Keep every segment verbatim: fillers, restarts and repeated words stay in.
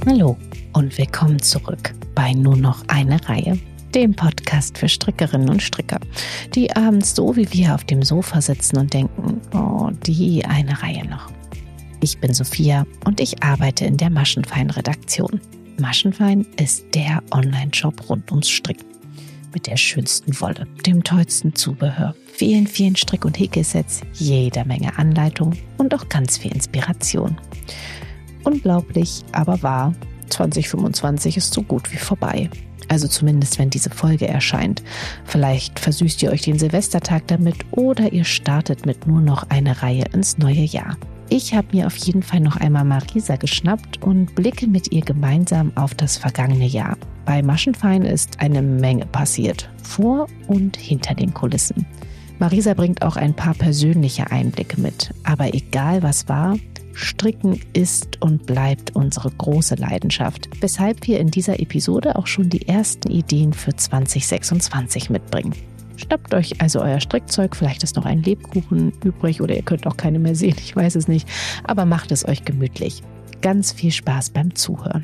Hallo und willkommen zurück bei Nur noch eine Reihe, dem Podcast für Strickerinnen und Stricker, die abends so wie wir auf dem Sofa sitzen und denken, oh, die eine Reihe noch. Ich bin Sophia und ich arbeite in der Maschenfein-Redaktion. Maschenfein ist der Online-Shop rund ums Stricken. Mit der schönsten Wolle, dem tollsten Zubehör, vielen, vielen Strick- und Häkelsets, jeder Menge Anleitung und auch ganz viel Inspiration. Unglaublich, aber wahr, zwanzig fünfundzwanzig ist so gut wie vorbei. Also zumindest, wenn diese Folge erscheint. Vielleicht versüßt ihr euch den Silvestertag damit oder ihr startet mit nur noch eine Reihe ins neue Jahr. Ich habe mir auf jeden Fall noch einmal Marisa geschnappt und blicke mit ihr gemeinsam auf das vergangene Jahr. Bei Maschenfein ist eine Menge passiert, vor und hinter den Kulissen. Marisa bringt auch ein paar persönliche Einblicke mit. Aber egal was war, Stricken ist und bleibt unsere große Leidenschaft, weshalb wir in dieser Episode auch schon die ersten Ideen für zwanzig sechsundzwanzig mitbringen. Schnappt euch also euer Strickzeug, vielleicht ist noch ein Lebkuchen übrig oder ihr könnt auch keine mehr sehen, ich weiß es nicht, aber macht es euch gemütlich. Ganz viel Spaß beim Zuhören.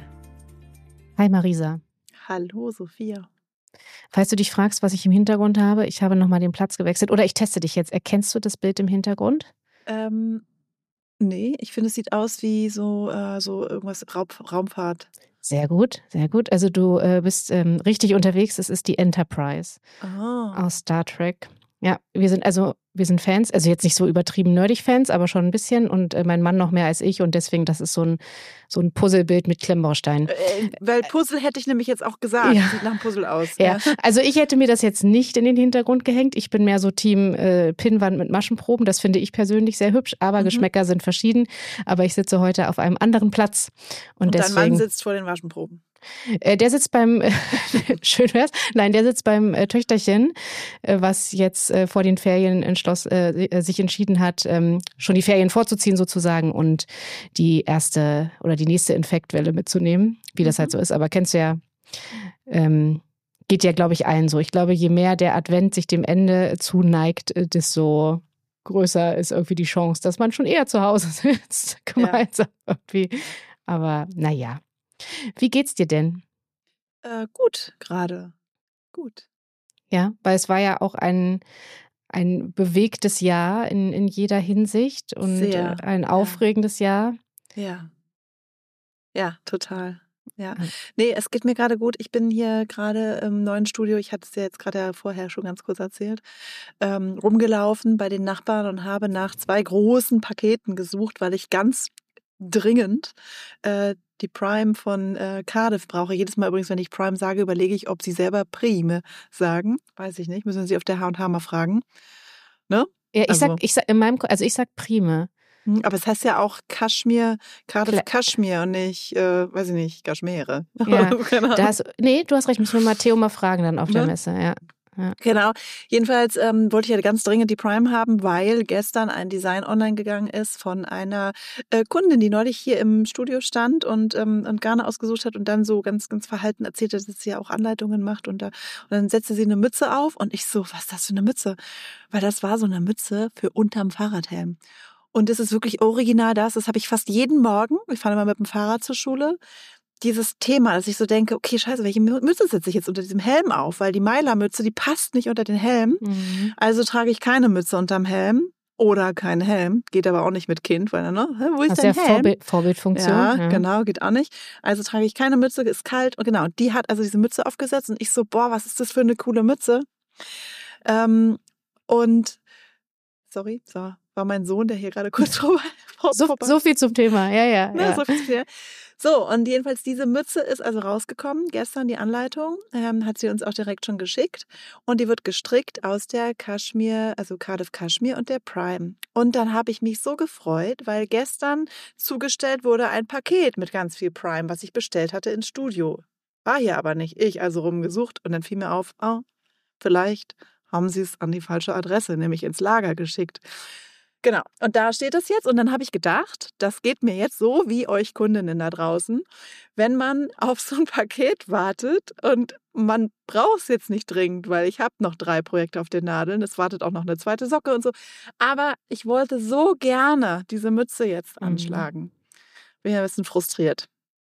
Hi Marisa. Hallo Sophia. Falls du dich fragst, was ich im Hintergrund habe, ich habe nochmal den Platz gewechselt oder ich teste dich jetzt. Erkennst du das Bild im Hintergrund? Ähm, nee, ich finde, es sieht aus wie so, äh, so irgendwas Raub, Raumfahrt. Sehr gut, sehr gut. Also du äh, bist ähm, richtig unterwegs. Es ist die Enterprise Ah. aus Star Trek. Ja, wir sind also wir sind Fans, also jetzt nicht so übertrieben nerdig Fans, aber schon ein bisschen und äh, mein Mann noch mehr als ich und deswegen, das ist so ein, so ein Puzzlebild mit Klemmbausteinen. Äh, weil Puzzle hätte ich nämlich jetzt auch gesagt, Ja. sieht nach einem Puzzle aus. Ja, also ich hätte mir das jetzt nicht in den Hintergrund gehängt. Ich bin mehr so Team äh, Pinnwand mit Maschenproben, das finde ich persönlich sehr hübsch, aber mhm. Geschmäcker sind verschieden. Aber ich sitze heute auf einem anderen Platz. Und, und deswegen, dein Mann sitzt vor den Maschenproben. Äh, der sitzt beim, äh, schön wär's, nein, der sitzt beim äh, Töchterchen, äh, was jetzt äh, vor den Ferien entschloss, äh, sich entschieden hat, ähm, schon die Ferien vorzuziehen sozusagen und die erste oder die nächste Infektwelle mitzunehmen, wie das mhm. halt so ist. Aber kennst du ja, ähm, geht ja, glaube ich, allen so. Ich glaube, je mehr der Advent sich dem Ende zuneigt, desto größer ist irgendwie die Chance, dass man schon eher zu Hause sitzt, gemeinsam ja. irgendwie. Aber naja. Wie geht's dir denn? Äh, gut, gerade. Gut. Ja, weil es war ja auch ein, ein bewegtes Jahr in, in jeder Hinsicht und Sehr, ein aufregendes ja. Jahr. Ja. Ja, total. Ja. Nee, es geht mir gerade gut. Ich bin hier gerade im neuen Studio, ich hatte es ja jetzt gerade ja vorher schon ganz kurz erzählt, ähm, rumgelaufen bei den Nachbarn und habe nach zwei großen Paketen gesucht, weil ich ganz dringend äh, die Prime von äh, Cardiff brauche. Jedes Mal übrigens, wenn ich Prime sage, überlege ich, ob sie selber Prime sagen. Weiß ich nicht. Müssen wir sie auf der H und H mal fragen. Ne? Ja, ich also, sag, ich sag in meinem, also ich sag Prime. Aber es heißt ja auch Kaschmir, Cardiff Kle- Kaschmir und nicht, äh, weiß ich nicht, Kaschmere. Ja, das, nee, du hast recht, müssen wir Matteo mal fragen dann auf der ne? Messe, ja. Ja. Genau. Jedenfalls ähm, wollte ich ja ganz dringend die Prime haben, weil gestern ein Design online gegangen ist von einer äh, Kundin, die neulich hier im Studio stand und ähm, und Garne ausgesucht hat und dann so ganz ganz verhalten erzählt hat, dass sie ja auch Anleitungen macht und da und dann setzte sie eine Mütze auf und ich so, was ist das für eine Mütze? Weil das war so eine Mütze für unterm Fahrradhelm. Und es ist wirklich original das, das habe ich fast jeden Morgen, ich fahre immer mit dem Fahrrad zur Schule, dieses Thema, dass ich so denke, okay, scheiße, welche Mütze setze ich jetzt unter diesem Helm auf? Weil die Meiler-Mütze, die passt nicht unter den Helm. Mhm. Also trage ich keine Mütze unterm Helm oder keinen Helm. Geht aber auch nicht mit Kind, weil, ne, wo ist das dein ist ja Helm? Vorbild, Vorbildfunktion. Ja, ja, genau, geht auch nicht. Also trage ich keine Mütze, ist kalt. Und genau, die hat also diese Mütze aufgesetzt und ich so, boah, was ist das für eine coole Mütze? Ähm, und, sorry, so, war mein Sohn, der hier gerade kurz vorbei. So, so viel zum Thema, ja, ja. Ne, ja. So viel zum Thema. So, und jedenfalls diese Mütze ist also rausgekommen, gestern die Anleitung, ähm, hat sie uns auch direkt schon geschickt und die wird gestrickt aus der Kaschmir, also Cardiff Kaschmir und der Prime. Und dann habe ich mich so gefreut, weil gestern zugestellt wurde ein Paket mit ganz viel Prime, was ich bestellt hatte ins Studio. War hier aber nicht. Ich also rumgesucht und dann fiel mir auf, oh, vielleicht haben sie es an die falsche Adresse, nämlich ins Lager geschickt. Genau, und da steht es jetzt und dann habe ich gedacht, das geht mir jetzt so wie euch Kundinnen da draußen, wenn man auf so ein Paket wartet und man braucht es jetzt nicht dringend, weil ich habe noch drei Projekte auf den Nadeln, es wartet auch noch eine zweite Socke und so, aber ich wollte so gerne diese Mütze jetzt anschlagen. Bin ja ein bisschen frustriert.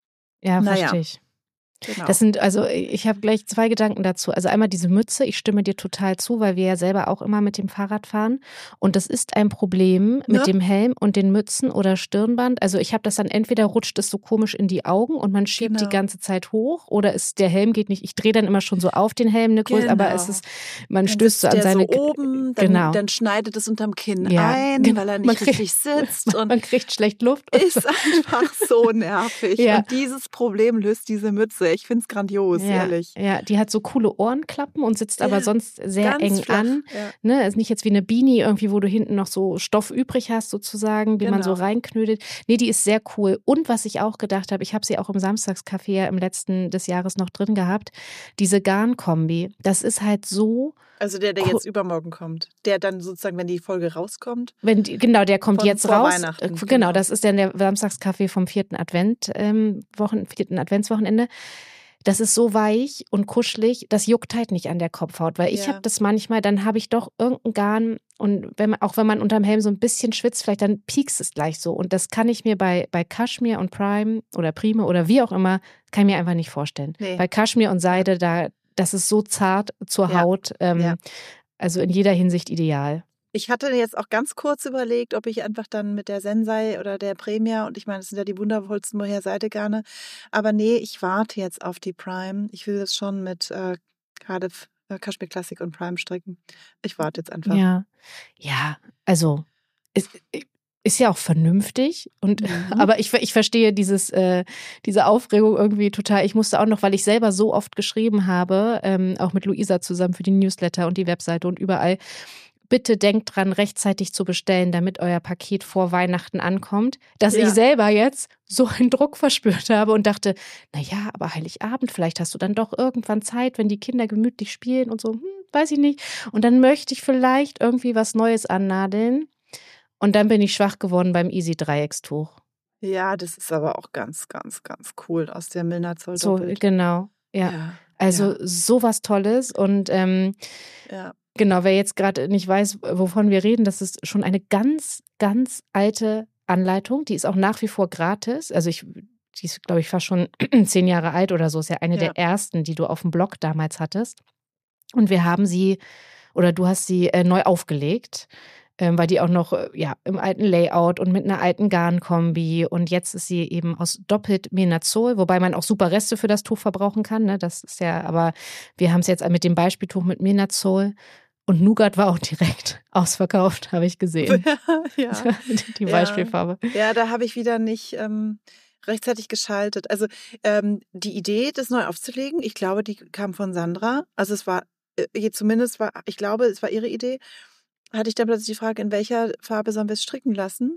Ja, Naja. verstehe ich. Genau. Das sind, also ich habe gleich zwei Gedanken dazu. Also einmal diese Mütze, ich stimme dir total zu, weil wir ja selber auch immer mit dem Fahrrad fahren. Und das ist ein Problem mit Ne? dem Helm und den Mützen oder Stirnband. Also ich habe das dann, entweder rutscht es so komisch in die Augen und man schiebt Genau. die ganze Zeit hoch, oder ist der Helm geht nicht. Ich drehe dann immer schon so auf den Helm eine Größe, aber Genau. es ist, man Dann stößt so sitzt an der seine. so oben, dann, genau. dann schneidet es unterm Kinn Ja, ein, genau. weil er Man nicht kriegt- richtig sitzt Man, und man kriegt schlecht Luft. und ist so. einfach so nervig. Ja. Und dieses Problem löst diese Mütze. Ich finde es grandios, Ja, ehrlich. ja, die hat so coole Ohrenklappen und sitzt aber Ja, sonst sehr ganz eng flach, an. ja. Ne, ist nicht jetzt wie eine Beanie irgendwie, wo du hinten noch so Stoff übrig hast sozusagen, den man so Genau. reinknödelt. Nee, die ist sehr cool. Und was ich auch gedacht habe, ich habe sie auch im Samstagscafé ja im letzten des Jahres noch drin gehabt, diese Garnkombi. Das ist halt so, Also der, der Cool. jetzt übermorgen kommt. Der dann sozusagen, wenn die Folge rauskommt. wenn die, genau, der kommt Von jetzt vor raus. Weihnachten, Äh, Genau, genau. das ist dann der Samstagscafé vom vierten Advent, ähm, Wochen, vierten Adventswochenende. Das ist so weich und kuschelig, das juckt halt nicht an der Kopfhaut, weil ich Ja. habe das manchmal, dann habe ich doch irgendein Garn und wenn man, auch wenn man unterm Helm so ein bisschen schwitzt, vielleicht dann piekst es gleich so, und das kann ich mir bei, bei Kaschmir und Prime oder Prime oder wie auch immer, kann ich mir einfach nicht vorstellen. Nee. Bei Kaschmir und Seide, da, das ist so zart zur Ja. Haut, ähm, Ja. also in jeder Hinsicht ideal. Ich hatte jetzt auch ganz kurz überlegt, ob ich einfach dann mit der Sensei oder der Premia, und ich meine, das sind ja die wundervollsten Mohair-Seidegarne, aber nee, ich warte jetzt auf die Prime. Ich will das schon mit äh, Cardiff, äh, Kashmir Classic und Prime stricken. Ich warte jetzt einfach. Ja, ja, also ist, ist ja auch vernünftig und Mhm. aber ich, ich verstehe dieses äh, diese Aufregung irgendwie total. Ich musste auch noch, weil ich selber so oft geschrieben habe, ähm, auch mit Luisa zusammen für die Newsletter und die Webseite und überall. Bitte denkt dran, rechtzeitig zu bestellen, damit euer Paket vor Weihnachten ankommt, dass Ja. ich selber jetzt so einen Druck verspürt habe und dachte, naja, aber Heiligabend, vielleicht hast du dann doch irgendwann Zeit, wenn die Kinder gemütlich spielen und so, hm, weiß ich nicht. Und dann möchte ich vielleicht irgendwie was Neues annadeln. Und dann bin ich schwach geworden beim Easy-Dreieckstuch. Ja, das ist aber auch ganz, ganz, ganz cool aus der Milner Zoll So, doppelt. genau, ja. Ja, Also ja, sowas Tolles und ähm, ja. genau, wer jetzt gerade nicht weiß, wovon wir reden, das ist schon eine ganz, ganz alte Anleitung. Die ist auch nach wie vor gratis. Also ich, die ist, glaube ich, fast schon zehn Jahre alt oder so. Ist ja eine Ja. der ersten, die du auf dem Blog damals hattest. Und wir haben sie, oder du hast sie äh, neu aufgelegt, ähm, weil die auch noch äh, ja, im alten Layout und mit einer alten Garnkombi. Und jetzt ist sie eben aus doppelt Menazol, wobei man auch super Reste für das Tuch verbrauchen kann. Ne? Das ist ja, aber wir haben es jetzt mit dem Beispieltuch mit Menazol. Und Nougat war auch direkt ausverkauft, habe ich gesehen. ja. Die Ja. Beispielfarbe. Ja, da habe ich wieder nicht ähm, rechtzeitig geschaltet. Also ähm, die Idee, das neu aufzulegen, ich glaube, die kam von Sandra. Also es war, äh, zumindest war, ich glaube, es war ihre Idee. Hatte ich dann plötzlich die Frage, in welcher Farbe sollen wir es stricken lassen?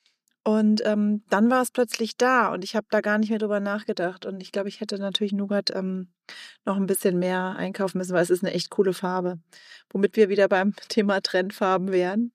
Und ähm, dann war es plötzlich da und ich habe da gar nicht mehr drüber nachgedacht. Und ich glaube, ich hätte natürlich Nougat ähm, noch ein bisschen mehr einkaufen müssen, weil es ist eine echt coole Farbe. Womit wir wieder beim Thema Trendfarben wären.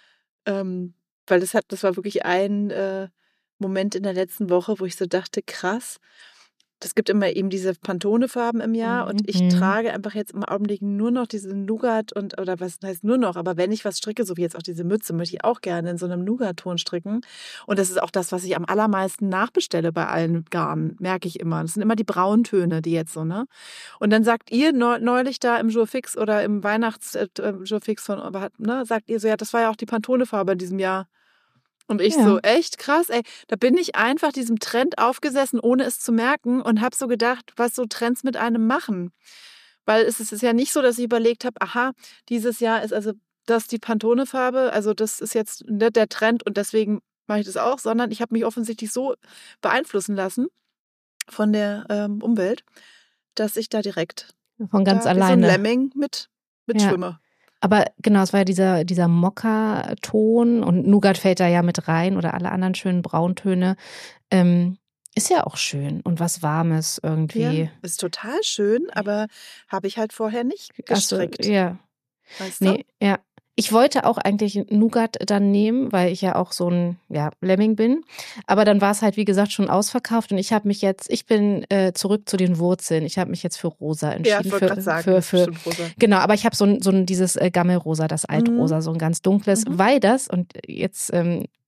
Ähm, weil das hat, das war wirklich ein äh, Moment in der letzten Woche, wo ich so dachte, krass, es gibt immer eben diese Pantone-Farben im Jahr und ich Mhm. trage einfach jetzt im Augenblick nur noch diese Nougat und, oder was heißt nur noch, aber wenn ich was stricke, so wie jetzt auch diese Mütze, möchte ich auch gerne in so einem Nougat-Ton stricken. Und das ist auch das, was ich am allermeisten nachbestelle bei allen Garnen, merke ich immer. Das sind immer die Brauntöne, die jetzt so, ne? Und dann sagt ihr neulich da im Jour Fix oder im Weihnachts-Jour Fix von, ne, sagt ihr so, ja, das war ja auch die Pantone-Farbe in diesem Jahr. Und ich Ja. so, echt krass, ey, da bin ich einfach diesem Trend aufgesessen, ohne es zu merken und habe so gedacht, was so Trends mit einem machen. Weil es ist ja nicht so, dass ich überlegt habe, aha, dieses Jahr ist also das die Pantone-Farbe, also das ist jetzt ne, der Trend und deswegen mache ich das auch, sondern ich habe mich offensichtlich so beeinflussen lassen von der ähm, Umwelt, dass ich da direkt Von ganz da wie alleine. so ein Lemming mit, mit Ja. schwimme. Aber genau, es war ja dieser, dieser Mokka-Ton und Nougat fällt da ja mit rein oder alle anderen schönen Brauntöne. Ähm, ist ja auch schön und was Warmes irgendwie. Ja, ist total schön, aber habe ich halt vorher nicht Ach so, gestrickt. ja. Weißt du? Nee, ja. Ich wollte auch eigentlich Nougat dann nehmen, weil ich ja auch so ein ja, Lemming bin. Aber dann war es halt, wie gesagt, schon ausverkauft und ich habe mich jetzt, ich bin äh, zurück zu den Wurzeln. Ich habe mich jetzt für rosa Ja, entschieden. ich wollte für, gerade sagen, für, das ist für, bestimmt rosa. Genau, aber ich habe so ein, so ein dieses äh, Gammelrosa, das Altrosa, so ein ganz dunkles, Mhm. weil das, und jetzt ähm,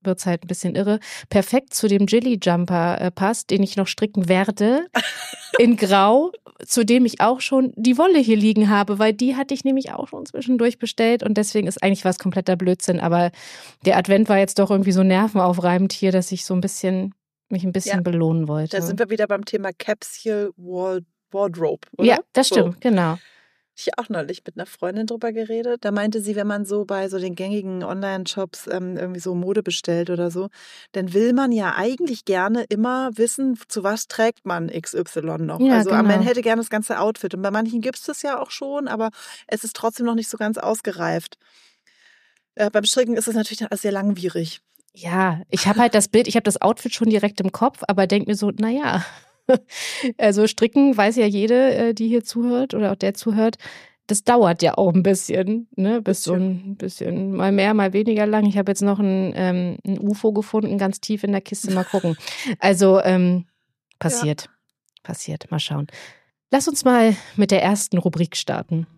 wird es halt ein bisschen irre, perfekt zu dem Jilly-Jumper äh, passt, den ich noch stricken werde, in Grau, zu dem ich auch schon die Wolle hier liegen habe, weil die hatte ich nämlich auch schon zwischendurch bestellt und deswegen ist eigentlich was kompletter Blödsinn, aber der Advent war jetzt doch irgendwie so nervenaufreibend hier, dass ich so ein bisschen, mich ein bisschen ja, belohnen wollte. Da sind wir wieder beim Thema Capsule Wardrobe, oder? Ja, das stimmt, so. Genau. Ich habe auch neulich mit einer Freundin drüber geredet. Da meinte sie, wenn man so bei so den gängigen Online-Shops ähm, irgendwie so Mode bestellt oder so, dann will man ja eigentlich gerne immer wissen, zu was trägt man X Y noch. Ja, also genau. Man hätte gerne das ganze Outfit. Und bei manchen gibt es das ja auch schon, aber es ist trotzdem noch nicht so ganz ausgereift. Äh, beim Stricken ist es natürlich dann sehr langwierig. Ja, ich habe halt das Bild, ich habe das Outfit schon direkt im Kopf, aber denke mir so, naja, also stricken weiß ja jede, die hier zuhört oder auch der zuhört, das dauert ja auch ein bisschen, ne, bis so ein bisschen, mal mehr, mal weniger lang. Ich habe jetzt noch ein, ähm, ein U F O gefunden, ganz tief in der Kiste, mal gucken. Also ähm, passiert, ja. passiert, mal schauen. Lass uns mal mit der ersten Rubrik starten.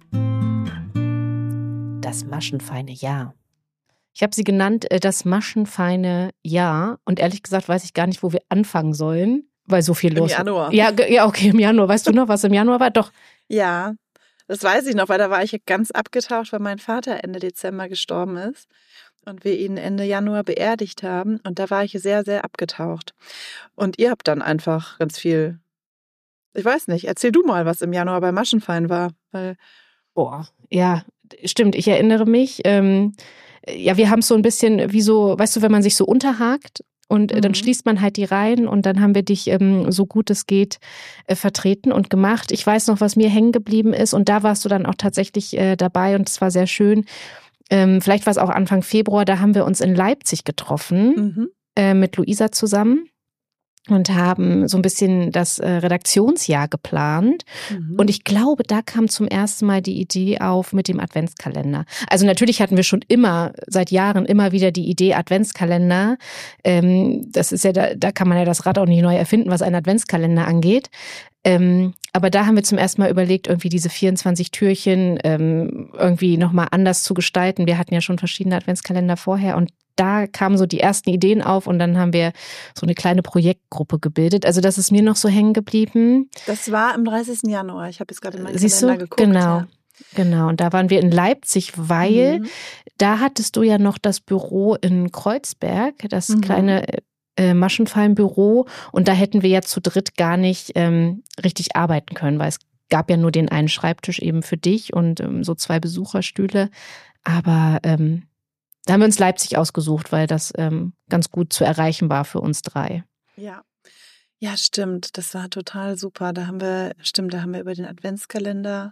Das maschenfeine Jahr. Ich habe sie genannt, das maschenfeine Jahr. Und ehrlich gesagt weiß ich gar nicht, wo wir anfangen sollen, weil so viel Im los ist. Im Januar. Ja, ja, okay, im Januar. Weißt du noch, was im Januar war? Doch. Ja, das weiß ich noch, weil da war ich ganz abgetaucht, weil mein Vater Ende Dezember gestorben ist und wir ihn Ende Januar beerdigt haben. Und da war ich sehr, sehr abgetaucht. Und ihr habt dann einfach ganz viel, ich weiß nicht, erzähl du mal, was im Januar bei Maschenfein war. Weil Boah, ja, stimmt, ich erinnere mich. Ähm, ja, wir haben es so ein bisschen wie so, weißt du, wenn man sich so unterhakt und mhm. dann schließt man halt die Reihen und dann haben wir dich ähm, so gut es geht äh, vertreten und gemacht. Ich weiß noch, was mir hängen geblieben ist und da warst du dann auch tatsächlich äh, dabei und es war sehr schön. Ähm, vielleicht war es auch Anfang Februar, da haben wir uns in Leipzig getroffen mhm. äh, mit Luisa zusammen. Und haben so ein bisschen das äh, Redaktionsjahr geplant. Mhm. Und ich glaube, da kam zum ersten Mal die Idee auf mit dem Adventskalender. Also natürlich hatten wir schon immer, seit Jahren immer wieder die Idee Adventskalender. Ähm, das ist ja, da, da kann man ja das Rad auch nicht neu erfinden, was einen Adventskalender angeht. Ähm, aber da haben wir zum ersten Mal überlegt, irgendwie diese vierundzwanzig Türchen ähm, irgendwie nochmal anders zu gestalten. Wir hatten ja schon verschiedene Adventskalender vorher und da kamen so die ersten Ideen auf und dann haben wir so eine kleine Projektgruppe gebildet. Also das ist mir noch so hängen geblieben. Das war am dreißigsten Januar. Ich habe jetzt gerade in meinen Siehst Kalender du? geguckt. Genau. Ja. Genau, und da waren wir in Leipzig, weil Mhm. da hattest du ja noch das Büro in Kreuzberg, das Mhm. kleine äh, Maschenfallenbüro und da hätten wir ja zu dritt gar nicht ähm, richtig arbeiten können, weil es gab ja nur den einen Schreibtisch eben für dich und ähm, so zwei Besucherstühle, aber ähm, da haben wir uns Leipzig ausgesucht, weil das ähm, ganz gut zu erreichen war für uns drei. Ja. Ja, stimmt. Das war total super. Da haben wir, stimmt, da haben wir über den Adventskalender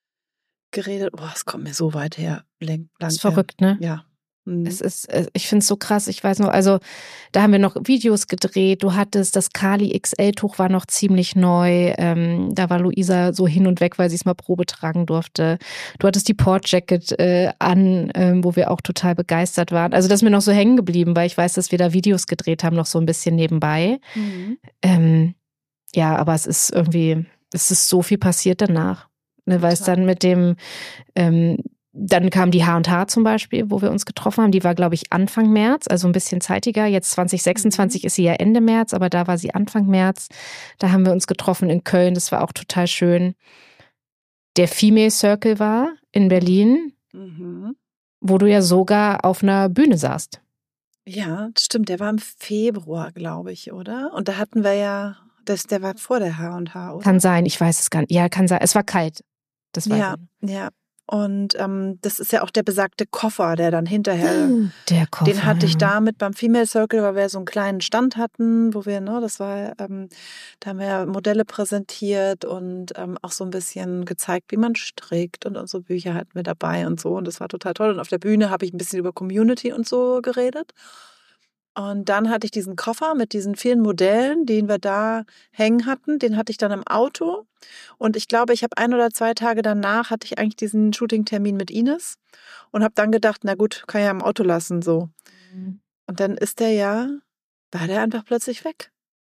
geredet. Boah, es kommt mir so weit her. Lang, das ist verrückt, ne? Ja. Mhm. Es ist, ich finde es so krass. Ich weiß noch, also da haben wir noch Videos gedreht. Du hattest das Kali X L-Tuch war noch ziemlich neu. Ähm, da war Luisa so hin und weg, weil sie es mal Probe tragen durfte. Du hattest die Port-Jacket äh, an, ähm, wo wir auch total begeistert waren. Also das ist mir noch so hängen geblieben, weil ich weiß, dass wir da Videos gedreht haben, noch so ein bisschen nebenbei. Mhm. Ähm, ja, aber es ist irgendwie, es ist so viel passiert danach. Ne, weil es dann mit dem ähm, Dann kam die H und H zum Beispiel, wo wir uns getroffen haben. Die war, glaube ich, Anfang März, also ein bisschen zeitiger. Jetzt zwanzig sechsundzwanzig mhm. ist sie ja Ende März, aber da war sie Anfang März. Da haben wir uns getroffen in Köln. Das war auch total schön. Der Female Circle war in Berlin, mhm. wo du ja sogar auf einer Bühne saßt. Ja, stimmt. Der war im Februar, glaube ich, oder? Und da hatten wir ja, das, der war vor der H und H, oder? Kann sein, ich weiß es gar nicht. Ja, kann sein. Es war kalt. Das weiß ja, ich. ja. Und ähm, das ist ja auch der besagte Koffer, der dann hinterher, der Koffer, den hatte ich ja. da mit beim Female Circle, weil wir so einen kleinen Stand hatten, wo wir, ne, das war, ähm, da haben wir Modelle präsentiert und ähm, auch so ein bisschen gezeigt, wie man strickt und unsere Bücher hatten wir dabei und so und das war total toll. Und auf der Bühne habe ich ein bisschen über Community und so geredet. Und dann hatte ich diesen Koffer mit diesen vielen Modellen, den wir da hängen hatten. Den hatte ich dann im Auto. Und ich glaube, ich habe ein oder zwei Tage danach hatte ich eigentlich diesen Shooting-Termin mit Ines und habe dann gedacht, na gut, kann ja im Auto lassen so. Mhm. Und dann ist der ja, war der einfach plötzlich weg.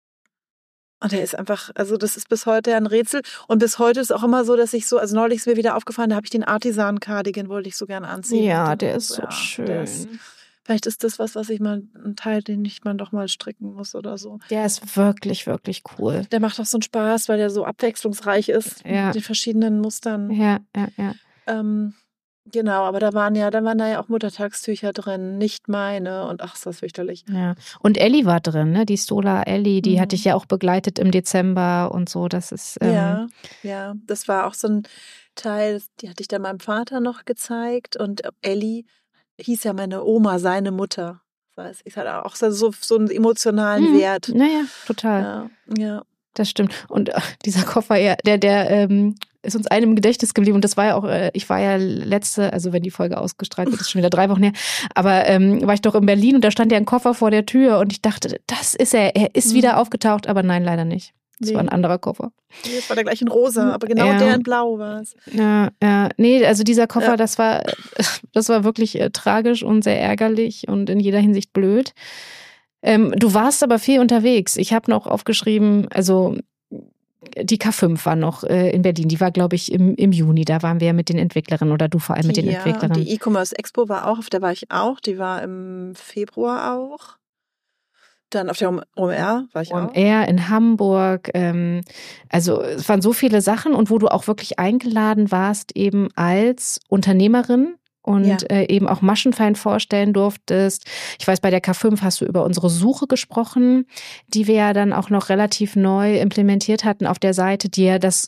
Und der ist einfach, also das ist bis heute ein Rätsel. Und bis heute ist auch immer so, dass ich so, also neulich ist mir wieder aufgefallen, da habe ich den Artisan-Cardigan, wollte ich so gerne anziehen. Ja, dann, der ist so ja, schön. Der ist Vielleicht ist das was, was ich mal, ein Teil, den ich mal doch mal stricken muss oder so. Der ist wirklich, wirklich cool. Der macht auch so einen Spaß, weil der so abwechslungsreich ist Ja. mit den verschiedenen Mustern. Ja, ja, ja. Ähm, genau, aber da waren ja, da waren da ja auch Muttertagstücher drin, nicht meine und ach, ist das fürchterlich. Ja. Und Ellie war drin, ne? Die Stola Ellie, die Mhm. hatte ich ja auch begleitet im Dezember und so. Das ist ähm, Ja, ja, das war auch so ein Teil, die hatte ich dann meinem Vater noch gezeigt und Ellie hieß ja meine Oma, seine Mutter. Weiß ich, hat auch so, so einen emotionalen mhm. Wert. Naja, total. Ja, ja. Das stimmt. Und äh, dieser Koffer, ja, der, der ähm, ist uns einem im Gedächtnis geblieben. Und das war ja auch, äh, ich war ja letzte, also wenn die Folge ausgestrahlt wird, ist schon wieder drei Wochen her, aber ähm, war ich doch in Berlin und da stand ja ein Koffer vor der Tür und ich dachte, das ist er, er ist Mhm. wieder aufgetaucht, aber nein, leider nicht. Das Nee. war ein anderer Koffer. Nee, das war der gleich in rosa, aber genau Ja. der in blau war es. Ja, ja, nee, also dieser Koffer, Ja. das war, das war wirklich äh, tragisch und sehr ärgerlich und in jeder Hinsicht blöd. Ähm, du warst aber viel unterwegs. Ich habe noch aufgeschrieben, also die K fünf war noch äh, in Berlin. Die war, glaube ich, im, im Juni. Da waren wir mit den Entwicklerinnen oder du vor allem mit den Ja, Entwicklerinnen. und die E-Commerce Expo war auch, auf der war ich auch. Die war im Februar auch. Dann auf der O M R war ich O M auch. R in Hamburg. Ähm, also es waren so viele Sachen und wo du auch wirklich eingeladen warst, eben als Unternehmerin und Ja. äh, eben auch Maschenfein vorstellen durftest. Ich weiß, bei der K fünf hast du über unsere Suche gesprochen, die wir ja dann auch noch relativ neu implementiert hatten auf der Seite, die ja das,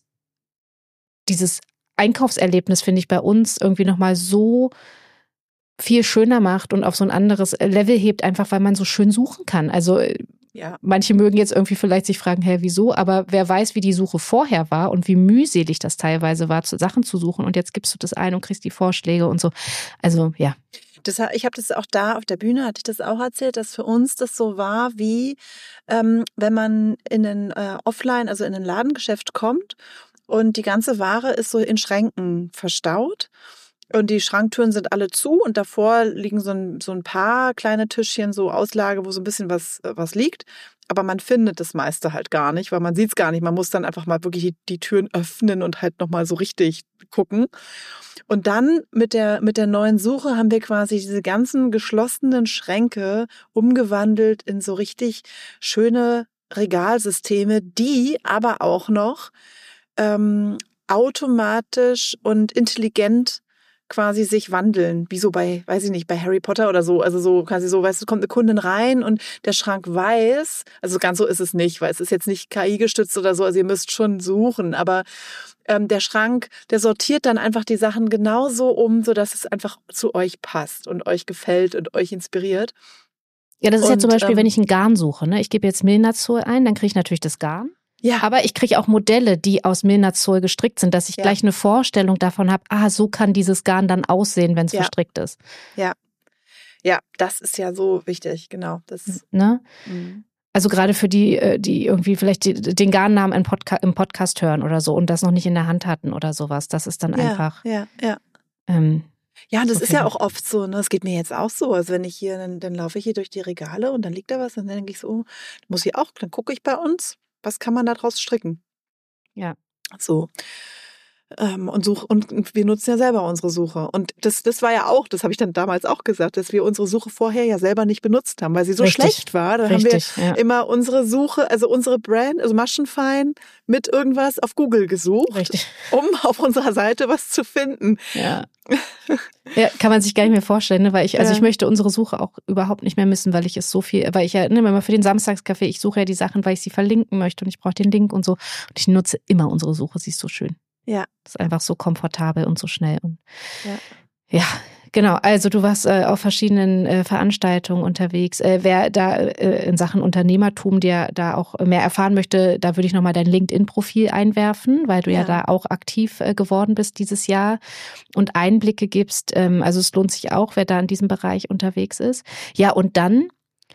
dieses Einkaufserlebnis, finde ich, bei uns irgendwie nochmal so viel schöner macht und auf so ein anderes Level hebt, einfach weil man so schön suchen kann. Also Ja. manche mögen jetzt irgendwie vielleicht sich fragen, hä, wieso? Aber wer weiß, wie die Suche vorher war und wie mühselig das teilweise war, Sachen zu suchen. Und jetzt gibst du das ein und kriegst die Vorschläge und so. Also ja. Das, ich habe das auch da auf der Bühne, hatte ich das auch erzählt, dass für uns das so war, wie ähm, wenn man in ein äh, Offline, also in ein Ladengeschäft kommt und die ganze Ware ist so in Schränken verstaut. Und die Schranktüren sind alle zu und davor liegen so ein, so ein paar kleine Tischchen, so Auslage, wo so ein bisschen was, was liegt. Aber man findet das meiste halt gar nicht, weil man sieht es gar nicht. Man muss dann einfach mal wirklich die, die Türen öffnen und halt nochmal so richtig gucken. Und dann mit der, mit der neuen Suche haben wir quasi diese ganzen geschlossenen Schränke umgewandelt in so richtig schöne Regalsysteme, die aber auch noch ähm, automatisch und intelligent quasi sich wandeln, wie so bei, weiß ich nicht, bei Harry Potter oder so, also so quasi so, weißt du, kommt eine Kundin rein und der Schrank weiß, also ganz so ist es nicht, weil es ist jetzt nicht K I gestützt oder so, also ihr müsst schon suchen, aber ähm, der Schrank, der sortiert dann einfach die Sachen genauso um, sodass es einfach zu euch passt und euch gefällt und euch inspiriert. Ja, das ist und, ja zum Beispiel, ähm, wenn ich ein Garn suche, ne? Ich gebe jetzt Milnazol ein, dann kriege ich natürlich das Garn. Ja. Aber ich kriege auch Modelle, die aus Milnazol gestrickt sind, dass ich Ja. gleich eine Vorstellung davon habe, ah, so kann dieses Garn dann aussehen, wenn es Ja. verstrickt ist. Ja. Ja, das ist ja so wichtig, genau. Das, Ne? mhm. Also gerade für die, äh, die irgendwie vielleicht die, den Garnnamen im, Podca- im Podcast hören oder so und das noch nicht in der Hand hatten oder sowas. Das ist dann ja, einfach. ja, ja. Ähm, Ja, und das So ist ja viel. auch oft so, ne? Es geht mir jetzt auch so. Also wenn ich hier, dann, dann laufe ich hier durch die Regale und dann liegt da was und dann denke ich so, oh, muss ich auch, dann gucke ich bei uns, was kann man da draus stricken? Ja. So. Ähm, und such, und wir nutzen ja selber unsere Suche. Und das, das war ja auch, das habe ich dann damals auch gesagt, dass wir unsere Suche vorher ja selber nicht benutzt haben, weil sie so Richtig. schlecht war. Dann Richtig, haben wir ja. immer unsere Suche, also unsere Brand, also Maschenfein mit irgendwas auf Google gesucht, Richtig. um auf unserer Seite was zu finden. Ja. Ja, kann man sich gar nicht mehr vorstellen, ne? Weil ich, also Ja. ich möchte unsere Suche auch überhaupt nicht mehr missen, weil ich es so viel, weil ich ja, ne, immer für den Samstagscafé, ich suche ja die Sachen, weil ich sie verlinken möchte und ich brauche den Link und so. Und ich nutze immer unsere Suche, sie ist so schön. Ja. Das ist einfach so komfortabel und so schnell. Und Ja. ja, genau. Also du warst äh, auf verschiedenen äh, Veranstaltungen unterwegs. Äh, wer da äh, in Sachen Unternehmertum, der da auch mehr erfahren möchte, da würde ich nochmal dein LinkedIn-Profil einwerfen, weil du ja, Ja. da auch aktiv äh, geworden bist dieses Jahr und Einblicke gibst. Ähm, also es lohnt sich auch, wer da in diesem Bereich unterwegs ist. Ja, und dann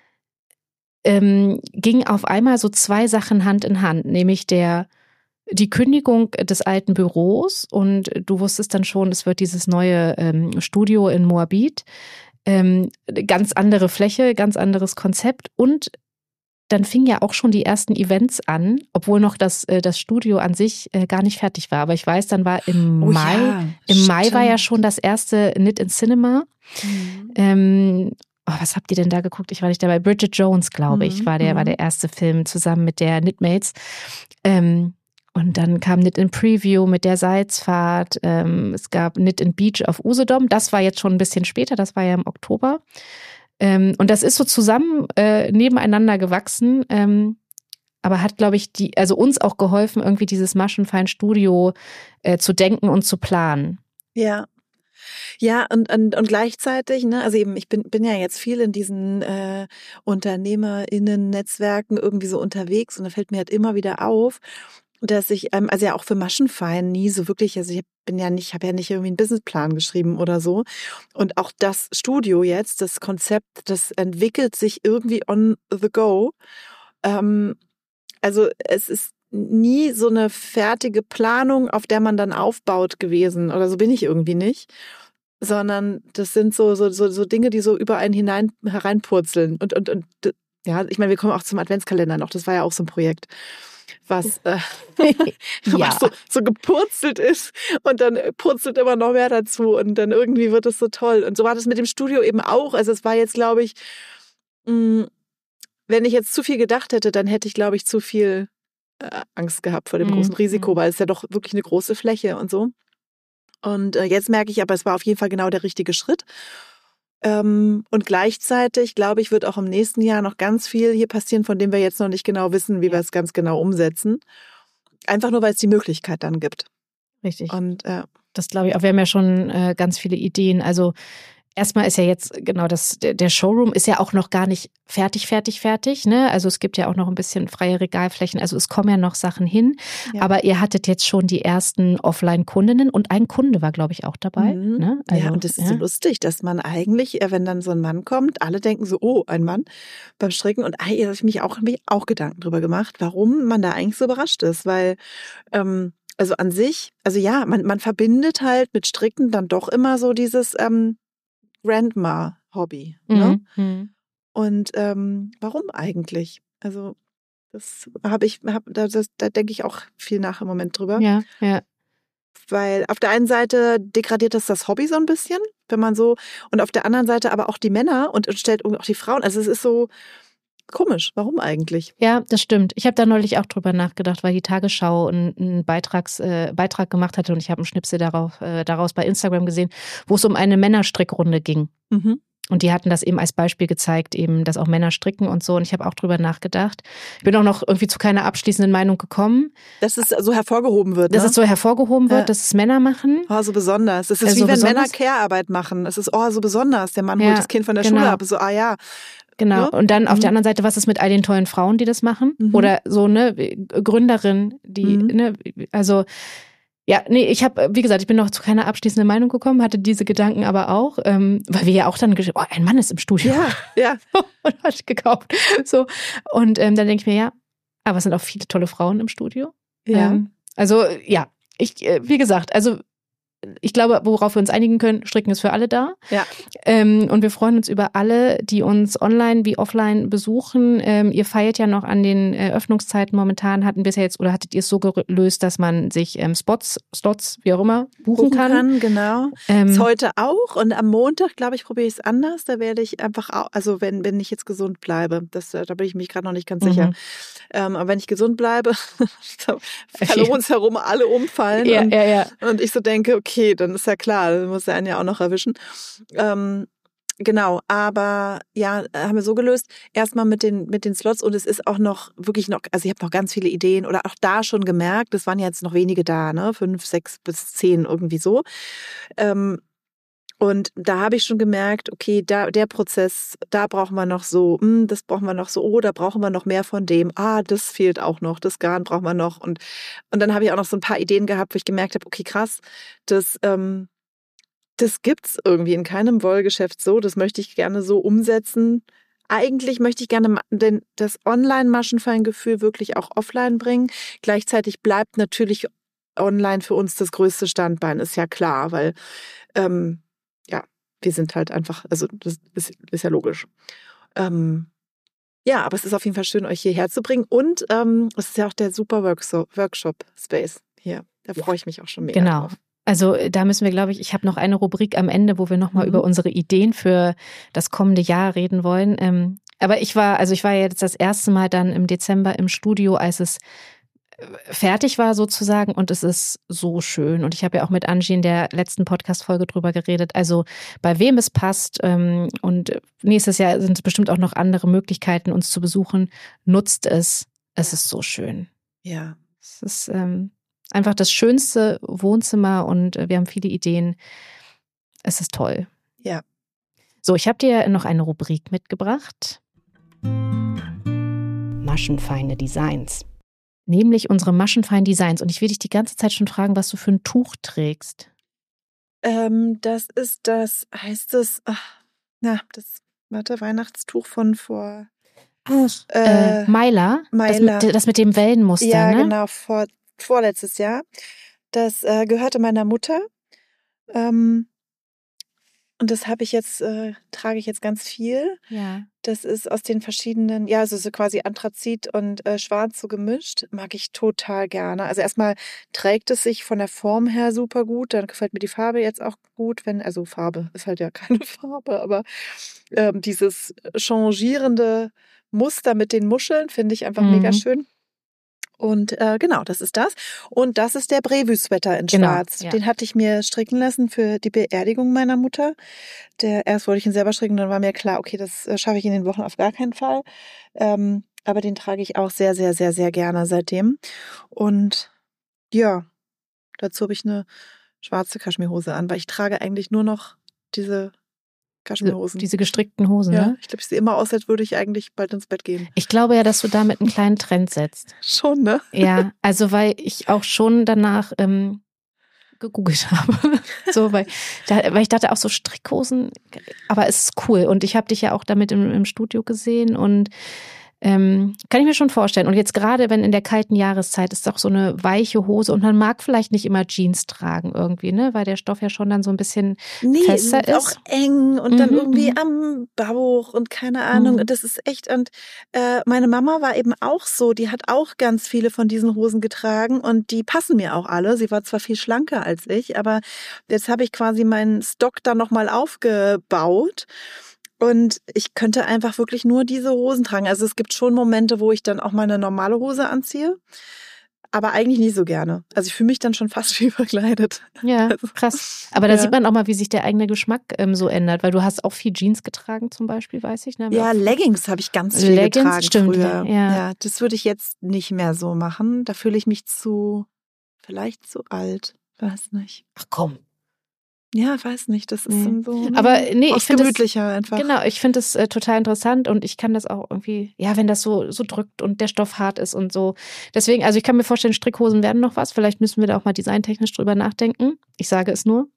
ähm, gingen auf einmal so zwei Sachen Hand in Hand, nämlich der die Kündigung des alten Büros und du wusstest dann schon, es wird dieses neue ähm, Studio in Moabit, ähm, ganz andere Fläche, ganz anderes Konzept und dann fingen ja auch schon die ersten Events an, obwohl noch das, äh, das Studio an sich äh, gar nicht fertig war. Aber ich weiß, dann war im Oh Mai, ja, im Mai war ja stimmt. schon das erste Knit in Cinema. Mhm. Ähm, oh, was habt ihr denn da geguckt? Ich war nicht dabei. Bridget Jones, glaube ich, Mhm, war der, mhm. war der erste Film zusammen mit der Knitmates. Ähm, und dann kam Knit in Preview mit der Salzfahrt. Ähm, es gab Knit in Beach auf Usedom. Das war jetzt schon ein bisschen später, das war ja im Oktober. Ähm, und das ist so zusammen äh, nebeneinander gewachsen. Ähm, aber hat, glaube ich, die, also uns auch geholfen, irgendwie dieses Maschenfein-Studio äh, zu denken und zu planen. Ja. Ja, und, und, und gleichzeitig, ne, also eben, ich bin, bin ja jetzt viel in diesen äh, UnternehmerInnen-Netzwerken irgendwie so unterwegs und da fällt mir halt immer wieder auf, dass ich, ähm, also ja auch für Maschenfein nie so wirklich, also ich bin ja nicht, habe ja nicht irgendwie einen Businessplan geschrieben oder so. Und auch das Studio jetzt, das Konzept, das entwickelt sich irgendwie on the go. Ähm, also es ist nie so eine fertige Planung, auf der man dann aufbaut gewesen. Oder so bin ich irgendwie nicht. Sondern das sind so, so, so, so Dinge, die so über einen hinein hereinpurzeln. Und, und, und ja, ich meine, wir kommen auch zum Adventskalender noch. Das war ja auch so ein Projekt, was, äh, Ja. was so, so gepurzelt ist und dann purzelt immer noch mehr dazu und dann irgendwie wird es so toll. Und so war das mit dem Studio eben auch. Also es war jetzt, glaube ich, mh, wenn ich jetzt zu viel gedacht hätte, dann hätte ich, glaube ich, zu viel äh, Angst gehabt vor dem Mhm. großen Risiko, weil es ja doch wirklich eine große Fläche und so. Und äh, jetzt merke ich aber, es war auf jeden Fall genau der richtige Schritt. Ähm, und gleichzeitig, glaube ich, wird auch im nächsten Jahr noch ganz viel hier passieren, von dem wir jetzt noch nicht genau wissen, wie wir es ganz genau umsetzen. Einfach nur, weil es die Möglichkeit dann gibt. Richtig. Und äh, das glaube ich auch. Wir haben ja schon äh, ganz viele Ideen. Also erstmal ist ja jetzt, genau, das, der Showroom ist ja auch noch gar nicht fertig, fertig, fertig. Ne? Also es gibt ja auch noch ein bisschen freie Regalflächen. Also es kommen ja noch Sachen hin. Ja. Aber ihr hattet jetzt schon die ersten Offline-Kundinnen und ein Kunde war, glaube ich, auch dabei. Mhm. Ne? Also, ja, und das ist ja. so lustig, dass man eigentlich, äh, wenn dann so ein Mann kommt, alle denken so, oh, ein Mann beim Stricken. Und eigentlich habe ich mich auch, hab ich auch Gedanken drüber gemacht, warum man da eigentlich so überrascht ist. Weil, ähm, also an sich, also ja, man, man verbindet halt mit Stricken dann doch immer so dieses ähm, Grandma-Hobby. Ne? Mhm. Und ähm, warum eigentlich? Also das habe ich, hab, da, das, da denke ich auch viel nach im Moment drüber. Ja, ja. Weil auf der einen Seite degradiert das das Hobby so ein bisschen, wenn man so, und auf der anderen Seite aber auch die Männer und, und stellt auch die Frauen. Also es ist so komisch. Warum eigentlich? Ja, das stimmt. Ich habe da neulich auch drüber nachgedacht, weil die Tagesschau einen, einen Beitrags, äh, Beitrag gemacht hatte und ich habe einen Schnipsel darauf, äh, daraus bei Instagram gesehen, wo es um eine Männerstrickrunde ging. Mhm. Und die hatten das eben als Beispiel gezeigt, eben, dass auch Männer stricken und so. Und ich habe auch drüber nachgedacht. Ich bin auch noch irgendwie zu keiner abschließenden Meinung gekommen. Dass es so hervorgehoben wird, ne? Dass es so hervorgehoben wird, ja. dass es Männer machen. Oh, so besonders. Es ist also wie wenn besonders. Männer Care-Arbeit machen. Es ist, oh, so besonders. Der Mann ja, holt das Kind von der genau. Schule ab. So, ah ja. Genau. Ne? Und dann auf mhm. der anderen Seite, was ist mit all den tollen Frauen, die das machen? Mhm. Oder so, ne, Gründerin, die, Mhm. ne, also, ja, nee, ich habe, wie gesagt, ich bin noch zu keiner abschließenden Meinung gekommen, hatte diese Gedanken aber auch, ähm, weil wir ja auch dann, oh, ein Mann ist im Studio. Ja, ja. Und hat gekauft. So. Und ähm, dann denke ich mir, ja, aber es sind auch viele tolle Frauen im Studio. Ja. Ähm, also, ja, ich, äh, wie gesagt, also, ich glaube, worauf wir uns einigen können, Stricken ist für alle da. Ja. Ähm, und wir freuen uns über alle, die uns online wie offline besuchen. Ähm, ihr feiert ja noch an den äh, Öffnungszeiten. Momentan hatten wir es ja jetzt, oder hattet ihr es so gelöst, dass man sich ähm, Spots, Slots, wie auch immer, buchen, buchen kann. kann. Genau. Ähm, ist heute auch. Und am Montag, glaube ich, probiere ich es anders. Da werde ich einfach, auch, also wenn, wenn ich jetzt gesund bleibe, das, da bin ich mich gerade noch nicht ganz sicher. Mhm. Ähm, aber wenn ich gesund bleibe, fallen um uns herum alle umfallen. Ja, und, ja, ja. und ich so denke, okay, dann ist ja klar, dann muss er einen ja auch noch erwischen. Ähm, genau, aber ja, haben wir so gelöst. Erstmal mit den, mit den Slots und es ist auch noch wirklich noch, also ich habe noch ganz viele Ideen oder auch da schon gemerkt, es waren jetzt noch wenige da, ne? Fünf, sechs bis zehn irgendwie so. Ähm, Und da habe ich schon gemerkt, okay, da der Prozess, da brauchen wir noch so, mh, das brauchen wir noch so, oh, da brauchen wir noch mehr von dem, ah, das fehlt auch noch, das Garn brauchen wir noch. Und, und dann habe ich auch noch so ein paar Ideen gehabt, wo ich gemerkt habe, okay, krass, das, ähm, das gibt's irgendwie in keinem Wollgeschäft so, das möchte ich gerne so umsetzen. Eigentlich möchte ich gerne den, das Online-Maschenfeingefühl wirklich auch offline bringen. Gleichzeitig bleibt natürlich online für uns das größte Standbein, ist ja klar, weil ähm, ja, wir sind halt einfach, also das ist, ist ja logisch. Ähm, ja, aber es ist auf jeden Fall schön, euch hierher zu bringen. Und ähm, es ist ja auch der super Workshop-Space hier. Da freue ich mich auch schon mega Genau. drauf. Also da müssen wir, glaube ich, ich habe noch eine Rubrik am Ende, wo wir nochmal mhm. über unsere Ideen für das kommende Jahr reden wollen. Ähm, aber ich war, also ich war jetzt das erste Mal dann im Dezember im Studio, als es fertig war sozusagen, und es ist so schön. Und ich habe ja auch mit Angie in der letzten Podcast-Folge drüber geredet. Also bei wem es passt, ähm, und nächstes Jahr sind es bestimmt auch noch andere Möglichkeiten, uns zu besuchen. Nutzt es. Es ist so schön. Ja. Es ist ähm, einfach das schönste Wohnzimmer und wir haben viele Ideen. Es ist toll. Ja. So, ich habe dir noch eine Rubrik mitgebracht. Maschenfeine Designs. Nämlich unsere maschenfeinen Designs. Und ich will dich die ganze Zeit schon fragen, was du für ein Tuch trägst. Ähm, das ist das, heißt es, ach, na, das, warte, Weihnachtstuch von vor... Ach, äh, äh, Myla, Myla. Das, mit, das mit dem Wellenmuster, ja, ne? Ja, genau, vor, vorletztes Jahr. Das äh, gehörte meiner Mutter. Ähm, und das habe ich jetzt, äh, trage ich jetzt ganz viel. Ja. Das ist aus den verschiedenen, ja, also so quasi Anthrazit und äh, Schwarz so gemischt. Mag ich total gerne. Also erstmal trägt es sich von der Form her super gut. Dann gefällt mir die Farbe jetzt auch gut, wenn, also Farbe ist halt ja keine Farbe, aber ähm, dieses changierende Muster mit den Muscheln finde ich einfach mhm. mega schön. Und äh, genau, das ist das. Und das ist der Brevu-Sweater in genau, Schwarz. Ja. Den hatte ich mir stricken lassen für die Beerdigung meiner Mutter. Der, erst wollte ich ihn selber stricken, dann war mir klar, okay, das äh, schaffe ich in den Wochen auf gar keinen Fall. Ähm, aber den trage ich auch sehr, sehr, sehr, sehr gerne seitdem. Und ja, dazu habe ich eine schwarze Kaschmirhose an, weil ich trage eigentlich nur noch diese Kaschmirhosen. Diese gestrickten Hosen, ja, ne? Ich glaube, ich sehe immer aus, als würde ich eigentlich bald ins Bett gehen. Ich glaube ja, dass du damit einen kleinen Trend setzt. Schon, ne? Ja, also weil ich auch schon danach ähm, gegoogelt habe. so, weil, da, weil ich dachte auch so Strickhosen, aber es ist cool. Und ich habe dich ja auch damit im, im Studio gesehen und Ähm, kann ich mir schon vorstellen. Und jetzt gerade, wenn in der kalten Jahreszeit ist doch so eine weiche Hose und man mag vielleicht nicht immer Jeans tragen irgendwie, ne, weil der Stoff ja schon dann so ein bisschen nee, fester ist. Auch eng und mhm, dann irgendwie m- am Bauch und keine Ahnung. Mhm. Das ist echt, und äh, meine Mama war eben auch so, die hat auch ganz viele von diesen Hosen getragen und die passen mir auch alle. Sie war zwar viel schlanker als ich, aber jetzt habe ich quasi meinen Stock da nochmal aufgebaut. Und ich könnte einfach wirklich nur diese Hosen tragen. Also es gibt schon Momente, wo ich dann auch mal eine normale Hose anziehe, aber eigentlich nicht so gerne. Also ich fühle mich dann schon fast wie verkleidet. Ja, krass. Aber da ja. sieht man auch mal, wie sich der eigene Geschmack ähm, so ändert, weil du hast auch viel Jeans getragen zum Beispiel, weiß ich. Ne? Ja, Leggings habe ich ganz viel Leggings, getragen stimmt, früher. Ja. ja, das würde ich jetzt nicht mehr so machen. Da fühle ich mich zu, vielleicht zu alt. Weiß nicht. Ach komm. Ja, weiß nicht, das ist nee. so aber nee, ich finde gemütlicher das, einfach. Genau, ich finde das äh, total interessant und ich kann das auch irgendwie, ja, wenn das so so drückt und der Stoff hart ist und so. Deswegen, also ich kann mir vorstellen, Strickhosen werden noch was. Vielleicht müssen wir da auch mal designtechnisch drüber nachdenken. Ich sage es nur.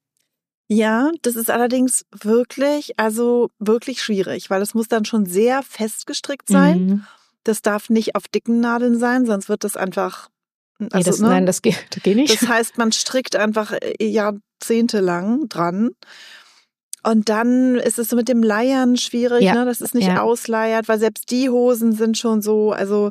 Ja, das ist allerdings wirklich, also wirklich schwierig, weil es muss dann schon sehr fest gestrickt sein. Mhm. Das darf nicht auf dicken Nadeln sein, sonst wird das einfach... Also, nee, das, ne? Nein, das geht, das geht nicht. Das heißt, man strickt einfach jahrzehntelang dran. Und dann ist es so mit dem Leiern schwierig, ja. ne? Das ist nicht ja. ausleiert, weil selbst die Hosen sind schon so, also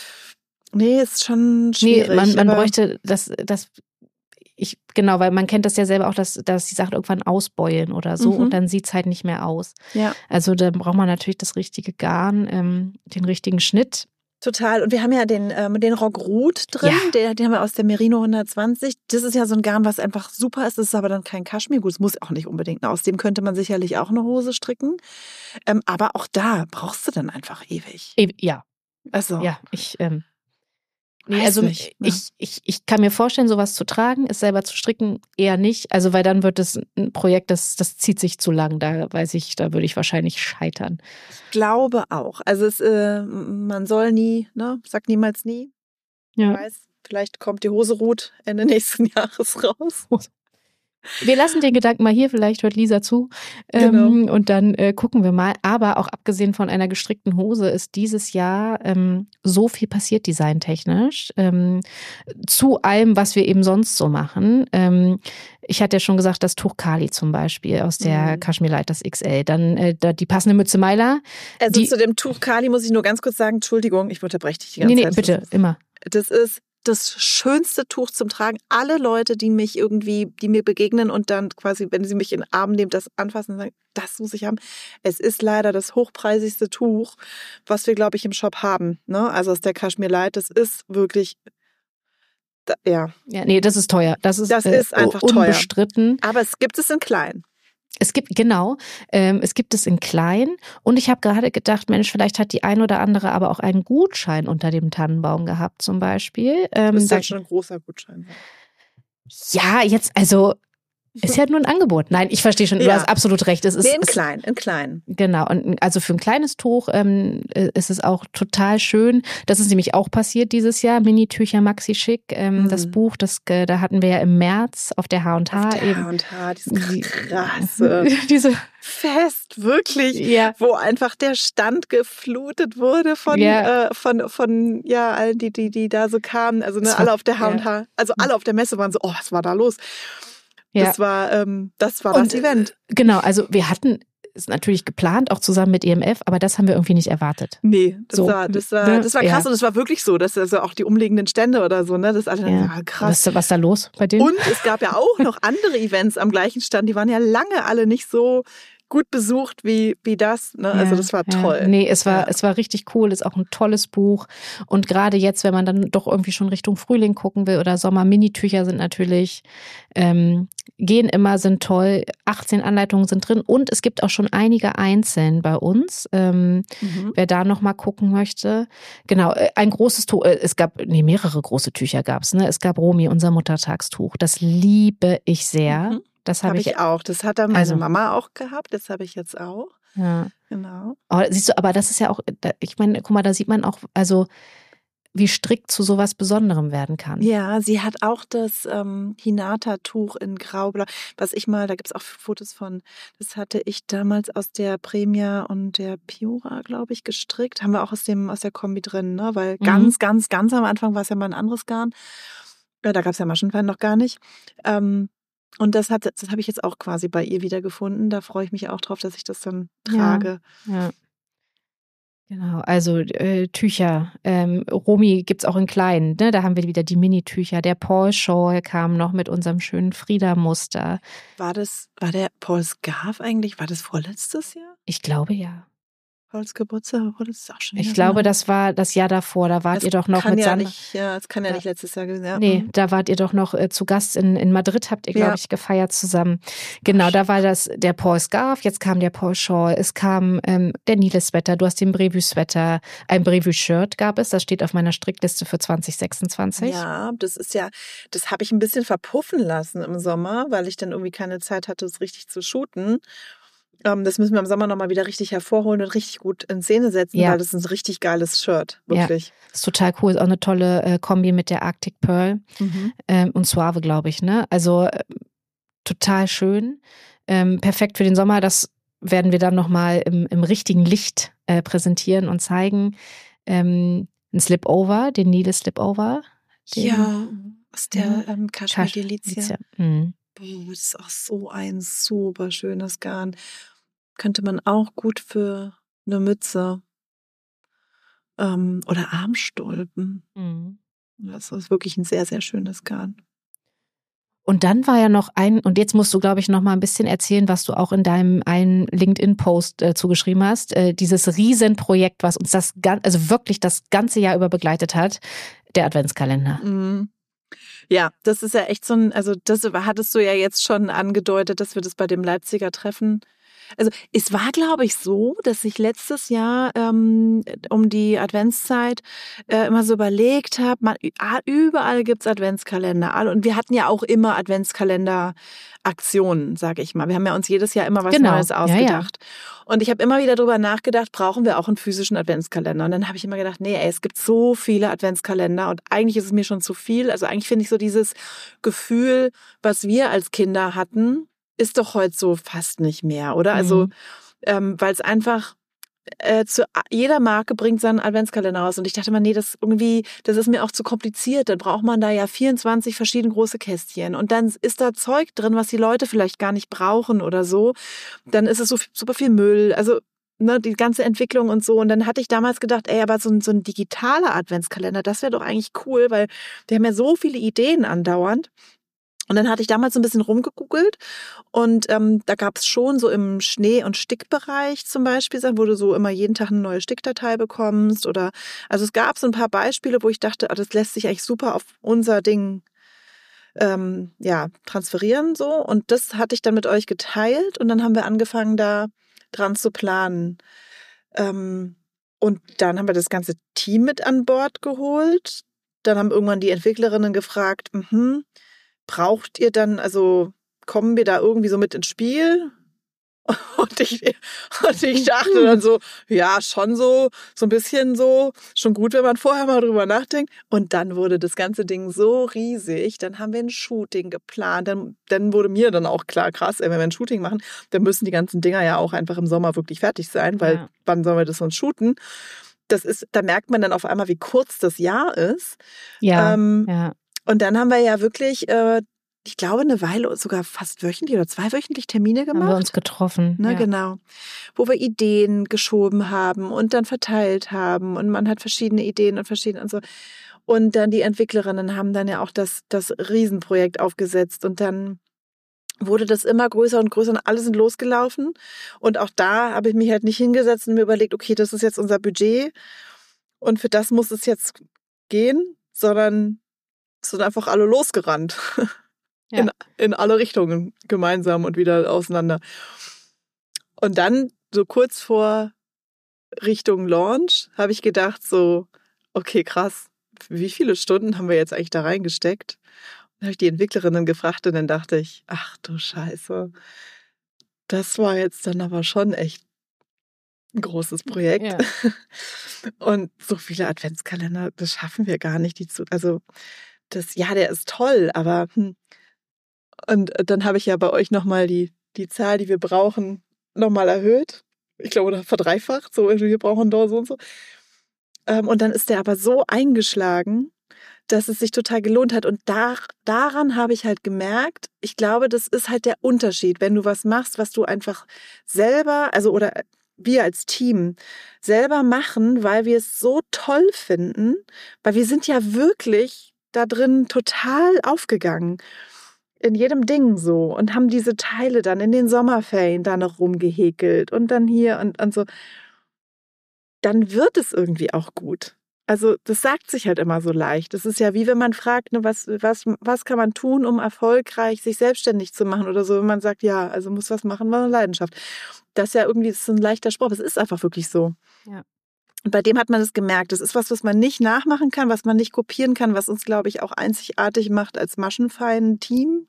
nee, ist schon schwierig. Nee, man, man bräuchte das, das, ich, genau, weil man kennt das ja selber auch, dass, dass die Sachen irgendwann ausbeulen oder so mhm. und dann sieht es halt nicht mehr aus. Ja. Also da braucht man natürlich das richtige Garn, ähm, den richtigen Schnitt. Total. Und wir haben ja den, ähm, den Rockroot drin, ja. den, den haben wir aus der Merino hundertzwanzig. Das ist ja so ein Garn, was einfach super ist. Das ist aber dann kein Kaschmir. Gut, es muss auch nicht unbedingt. Aus dem könnte man sicherlich auch eine Hose stricken. Ähm, aber auch da brauchst du dann einfach ewig. E- ja. Also. Ja, ich, ähm, nee, also nicht, ne? ich, ich, ich kann mir vorstellen, sowas zu tragen, es selber zu stricken, eher nicht. Also, weil dann wird es ein Projekt, das, das zieht sich zu lang. Da weiß ich, da würde ich wahrscheinlich scheitern. Ich glaube auch. Also, es, äh, man soll nie, ne, sag niemals nie. Ja. Ich weiß, vielleicht kommt die Hose Ruth Ende nächsten Jahres raus. Wir lassen den Gedanken mal hier, vielleicht hört Lisa zu. Genau. Ähm, und dann äh, gucken wir mal. Aber auch abgesehen von einer gestrickten Hose ist dieses Jahr ähm, so viel passiert designtechnisch. Ähm, zu allem, was wir eben sonst so machen. Ähm, ich hatte ja schon gesagt, das Tuch Kali zum Beispiel aus der mhm. Kashmir Lighters X L. Dann äh, die passende Mütze Myla. Also die, zu dem Tuch Kali muss ich nur ganz kurz sagen, Entschuldigung, ich unterbreche dich die ganze nee, nee, Zeit. bitte, immer. Das ist das schönste Tuch zum Tragen. Alle Leute, die mich irgendwie, die mir begegnen und dann quasi, wenn sie mich in den Arm nehmen, das anfassen und sagen, das muss ich haben. Es ist leider das hochpreisigste Tuch, was wir, glaube ich, im Shop haben. Ne? Also aus der Kashmir Light, das ist wirklich, da, ja. Ja, nee, das ist teuer. Das ist, das ist äh, einfach unbestritten. Teuer. Aber es gibt es in klein. Es gibt, genau, ähm, es gibt es in klein und ich habe gerade gedacht, Mensch, vielleicht hat die ein oder andere aber auch einen Gutschein unter dem Tannenbaum gehabt zum Beispiel. Ähm, das ist da, ja schon ein großer Gutschein. Ja, jetzt, also ist ja nur ein Angebot. Nein, ich verstehe schon, Ja. du hast absolut recht. Es ist, Nee, in es, klein, in klein. Genau, und also für ein kleines Tuch ähm, ist es auch total schön. Das ist nämlich auch passiert dieses Jahr, Mini-Tücher Maxi Schick. Ähm, Mhm. Das Buch, das äh, da hatten wir ja im März auf der H und H Auf der eben. H und H, dieses Die- krasse Diese, Fest, wirklich, ja, wo einfach der Stand geflutet wurde von, Ja. äh, von, von ja, allen, die, die, die da so kamen. Also ne, Es war- alle auf der H und ja. H, also alle auf der Messe waren so, oh, was war da los? ja. Das war, ähm, das war Und, das Event. Genau, also wir hatten es natürlich geplant, auch zusammen mit E M F, aber das haben wir irgendwie nicht erwartet. Nee, das So, war, das war, ne? das war krass Ja. und das war wirklich so, dass also auch die umliegenden Stände oder so, ne, das alle dann, ja, krass. Was, was ist da los bei denen? Und es gab ja auch noch andere Events am gleichen Stand, die waren ja lange alle nicht so gut besucht wie, wie das. Ne? Also Ja, das war ja. toll. Nee, es war, Ja. es war richtig cool, ist auch ein tolles Buch. Und gerade jetzt, wenn man dann doch irgendwie schon Richtung Frühling gucken will oder Sommer, Minitücher sind natürlich, ähm, gehen immer, sind toll. achtzehn Anleitungen sind drin und es gibt auch schon einige einzeln bei uns. Ähm, Mhm. Wer da nochmal gucken möchte. Genau, äh, ein großes Tuch, äh, es gab, nee, mehrere große Tücher gab's, ne? Es gab Romy, unser Muttertagstuch. Das liebe ich sehr. Mhm. Das habe Habe ich, ich auch. Das hat dann meine Also- Mama auch gehabt. Das habe ich jetzt auch. ja. Genau. Oh, siehst du, aber das ist ja auch, da- ich meine, guck mal, da sieht man auch, also wie strikt zu sowas Besonderem werden kann. Ja, sie hat auch das ähm, Hinata-Tuch in Graublau, was ich mal, da gibt's auch Fotos von, das hatte ich damals aus der Premia und der Piura, glaube ich, gestrickt. Haben wir auch aus dem aus der Kombi drin, ne? Weil Mhm. ganz, ganz, ganz am Anfang war es ja mal ein anderes Garn. Ja, da gab's ja Maschenfein noch gar nicht. Ähm, und das hat, das habe ich jetzt auch quasi bei ihr wiedergefunden. Da freue ich mich auch drauf, dass ich das dann trage. Ja. Genau, also äh, Tücher. Ähm, Romy gibt's auch in kleinen, ne? Da haben wir wieder die Mini-Tücher. Der Paul Shawl kam noch mit unserem schönen Frieda-Muster. War das, war der Paul Scarf eigentlich, war das vorletztes Jahr? Ich glaube ja. Pauls Geburtstag, oder das ist auch schon Ich wieder so glaube, lange. das war das Jahr davor. Da wart Das ihr doch noch kann mit ja Sandra. nicht, ja, das kann ja Ja. nicht letztes Jahr gewesen sein. Nee, Mhm. da wart ihr doch noch äh, zu Gast in, in Madrid, habt ihr, glaube Ja. ich, gefeiert zusammen. Genau, da war das der Paul Scarf, jetzt kam der Paul Shawl, es kam ähm, der Nile-Sweater, du hast den Brevu-Sweater, ein Brevu-Shirt gab es, das steht auf meiner Strickliste für zwanzig sechsundzwanzig. Ja, das ist ja, das habe ich ein bisschen verpuffen lassen im Sommer, weil ich dann irgendwie keine Zeit hatte, es richtig zu shooten. Ähm, das müssen wir im Sommer nochmal wieder richtig hervorholen und richtig gut in Szene setzen, Ja. weil das ist ein richtig geiles Shirt, wirklich. Das ist total cool, ist auch eine tolle äh, Kombi mit der Arctic Pearl Mhm. ähm, und Suave, glaube ich, ne? Also äh, total schön, ähm, perfekt für den Sommer, das werden wir dann nochmal im, im richtigen Licht äh, präsentieren und zeigen. Ähm, ein Slipover, den Nile Slipover. Den Ja, aus der Mhm. ähm, Kashmir Kasch- Delizia. Mhm. Boah, das ist auch so ein super schönes Garn. Könnte man auch gut für eine Mütze ähm, oder Armstulpen. Mhm. Das ist wirklich ein sehr, sehr schönes Garn. Und dann war ja noch ein, und jetzt musst du, glaube ich, noch mal ein bisschen erzählen, was du auch in deinem einen LinkedIn-Post äh, zugeschrieben hast. Äh, dieses Riesenprojekt, was uns das, gan- also wirklich das ganze Jahr über begleitet hat, der Adventskalender. Mhm. Ja, das ist ja echt so ein, also das hattest du ja jetzt schon angedeutet, dass wir das bei dem Leipziger Treffen. Also es war, glaube ich, so, dass ich letztes Jahr ähm, um die Adventszeit äh, immer so überlegt habe, man, überall gibt's Adventskalender. alle- Und wir hatten ja auch immer Adventskalender-Aktionen, sage ich mal. Wir haben ja uns jedes Jahr immer was Genau. Neues Ja, ja. ausgedacht. Und ich habe immer wieder drüber nachgedacht, brauchen wir auch einen physischen Adventskalender? Und dann habe ich immer gedacht, nee, ey, es gibt so viele Adventskalender und eigentlich ist es mir schon zu viel. Also eigentlich finde ich so dieses Gefühl, was wir als Kinder hatten, ist doch heute so fast nicht mehr, oder? Also, Mhm. ähm, weil es einfach äh, zu jeder Marke bringt seinen Adventskalender raus. Und ich dachte mal, nee, das irgendwie, das ist mir auch zu kompliziert. Dann braucht man da ja vierundzwanzig verschiedene große Kästchen. Und dann ist da Zeug drin, was die Leute vielleicht gar nicht brauchen oder so. Dann ist es so viel, super viel Müll. Also ne, die ganze Entwicklung und so. Und dann hatte ich damals gedacht, ey, aber so ein, so ein digitaler Adventskalender, das wäre doch eigentlich cool, weil wir haben ja so viele Ideen andauernd. Und dann hatte ich damals so ein bisschen rumgegoogelt und ähm, da gab es schon so im Schnee- und Stickbereich zum Beispiel Sachen, wo du so immer jeden Tag eine neue Stickdatei bekommst oder, also es gab so ein paar Beispiele, wo ich dachte, ah, das lässt sich eigentlich super auf unser Ding ähm, ja, transferieren so, und das hatte ich dann mit euch geteilt und dann haben wir angefangen, da dran zu planen. Ähm, und dann haben wir das ganze Team mit an Bord geholt. Dann haben irgendwann die Entwicklerinnen gefragt, mhm, braucht ihr dann, also kommen wir da irgendwie so mit ins Spiel? Und ich, und ich dachte dann so, ja, schon so, so ein bisschen so, schon gut, wenn man vorher mal drüber nachdenkt. Und dann wurde das ganze Ding so riesig, dann haben wir ein Shooting geplant, dann, dann wurde mir dann auch klar, krass, ey, wenn wir ein Shooting machen, dann müssen die ganzen Dinger ja auch einfach im Sommer wirklich fertig sein, weil ja. Wann sollen wir das sonst shooten? Das ist, da merkt man dann auf einmal, wie kurz das Jahr ist. Ja, ähm, ja. Und dann haben wir ja wirklich, äh, ich glaube, eine Weile sogar fast wöchentlich oder zweiwöchentlich Termine gemacht. Haben wir uns getroffen. Ne, ja. Genau. Wo wir Ideen geschoben haben und dann verteilt haben und man hat verschiedene Ideen und verschiedene und so. Und dann die Entwicklerinnen haben dann ja auch das, das Riesenprojekt aufgesetzt und dann wurde das immer größer und größer und alle sind losgelaufen. Und auch da habe ich mich halt nicht hingesetzt und mir überlegt, okay, das ist jetzt unser Budget und für das muss es jetzt gehen, sondern es sind einfach alle losgerannt. Ja. In, in alle Richtungen gemeinsam und wieder auseinander. Und dann, so kurz vor Richtung Launch, habe ich gedacht so, okay, krass, wie viele Stunden haben wir jetzt eigentlich da reingesteckt? Dann habe ich die Entwicklerinnen gefragt und dann dachte ich, ach du Scheiße, das war jetzt dann aber schon echt ein großes Projekt. Ja. Und so viele Adventskalender, das schaffen wir gar nicht. Die zu, also das, ja, der ist toll, aber hm. Und dann habe ich ja bei euch nochmal die, die Zahl, die wir brauchen, nochmal erhöht. Ich glaube, oder verdreifacht. So, wir brauchen da so und so. Und dann ist der aber so eingeschlagen, dass es sich total gelohnt hat. Und da, daran habe ich halt gemerkt, ich glaube, das ist halt der Unterschied, wenn du was machst, was du einfach selber, also oder wir als Team selber machen, weil wir es so toll finden, weil wir sind ja wirklich da drin total aufgegangen. In jedem Ding so und haben diese Teile dann in den Sommerferien da noch rumgehäkelt und dann hier und, und so. Dann wird es irgendwie auch gut. Also das sagt sich halt immer so leicht. Das ist ja wie wenn man fragt, ne, was, was, was kann man tun, um erfolgreich sich selbstständig zu machen oder so. Wenn man sagt, ja, also muss was machen, war eine Leidenschaft. Das ist ja irgendwie, das ist ein leichter Spruch. Das ist einfach wirklich so. Ja. Und bei dem hat man es gemerkt. Das ist was, was man nicht nachmachen kann, was man nicht kopieren kann, was uns, glaube ich, auch einzigartig macht als maschenfein Team.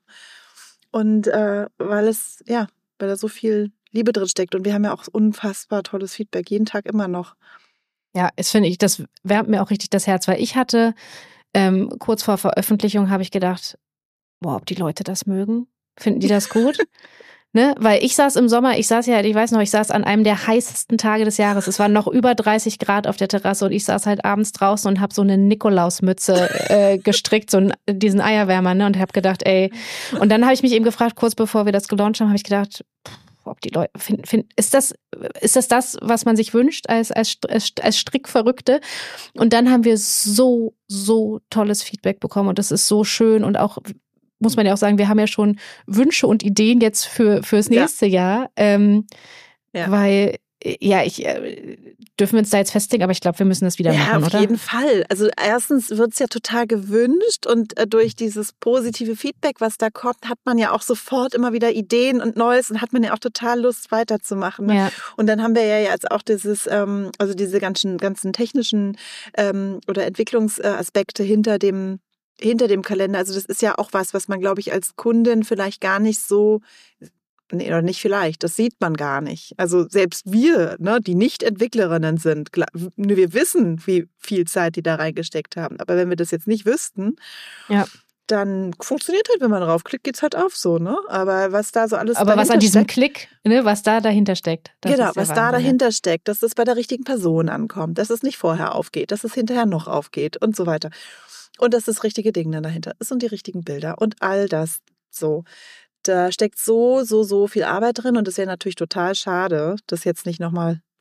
Und äh, weil es, ja, weil da so viel Liebe drin steckt. Und wir haben ja auch unfassbar tolles Feedback, jeden Tag immer noch. Ja, das finde ich, das wärmt mir auch richtig das Herz, weil ich hatte, ähm, kurz vor Veröffentlichung habe ich gedacht, boah, ob die Leute das mögen? Finden die das gut? Ne? Weil ich saß im Sommer, ich saß ja, ich weiß noch, ich saß an einem der heißesten Tage des Jahres. Es waren noch über dreißig Grad auf der Terrasse und ich saß halt abends draußen und habe so eine Nikolausmütze äh, gestrickt, so einen, diesen Eierwärmer, ne? Und habe gedacht, ey. Und dann habe ich mich eben gefragt, kurz bevor wir das gelauncht haben, habe ich gedacht, pff, ob die Leute finden, find, ist das, ist das das, was man sich wünscht als, als, als Strickverrückte? Und dann haben wir so, so tolles Feedback bekommen und das ist so schön und auch, muss man ja auch sagen, wir haben ja schon Wünsche und Ideen jetzt für fürs nächste ja. Jahr, ähm, ja. weil ja, ich äh, dürfen wir uns da jetzt festlegen, aber ich glaube, wir müssen das wieder ja, machen, auf oder? Auf jeden Fall. Also erstens wird es ja total gewünscht und äh, durch dieses positive Feedback, was da kommt, hat man ja auch sofort immer wieder Ideen und Neues und hat man ja auch total Lust weiterzumachen. Ne? Ja. Und dann haben wir ja jetzt auch dieses, ähm, also diese ganzen ganzen technischen ähm, oder Entwicklungsaspekte hinter dem hinter dem Kalender. Also das ist ja auch was, was man, glaube ich, als Kundin vielleicht gar nicht so, nee, oder nicht vielleicht, das sieht man gar nicht. Also selbst wir, ne, die nicht Entwicklerinnen sind, wir wissen, wie viel Zeit die da reingesteckt haben. Aber wenn wir das jetzt nicht wüssten, ja. dann funktioniert halt, wenn man draufklickt, geht's halt auf so, ne? Aber was da so alles Aber was an diesem steckt, Klick, ne, was da dahinter steckt. Das genau, ist ja was Wahnsinn, da dahinter steckt, dass es bei der richtigen Person ankommt, dass es nicht vorher aufgeht, dass es hinterher noch aufgeht und so weiter. Und dass das richtige Ding dann dahinter ist und die richtigen Bilder und all das so. Da steckt so, so, so viel Arbeit drin und es wäre natürlich total schade, das jetzt nicht nochmal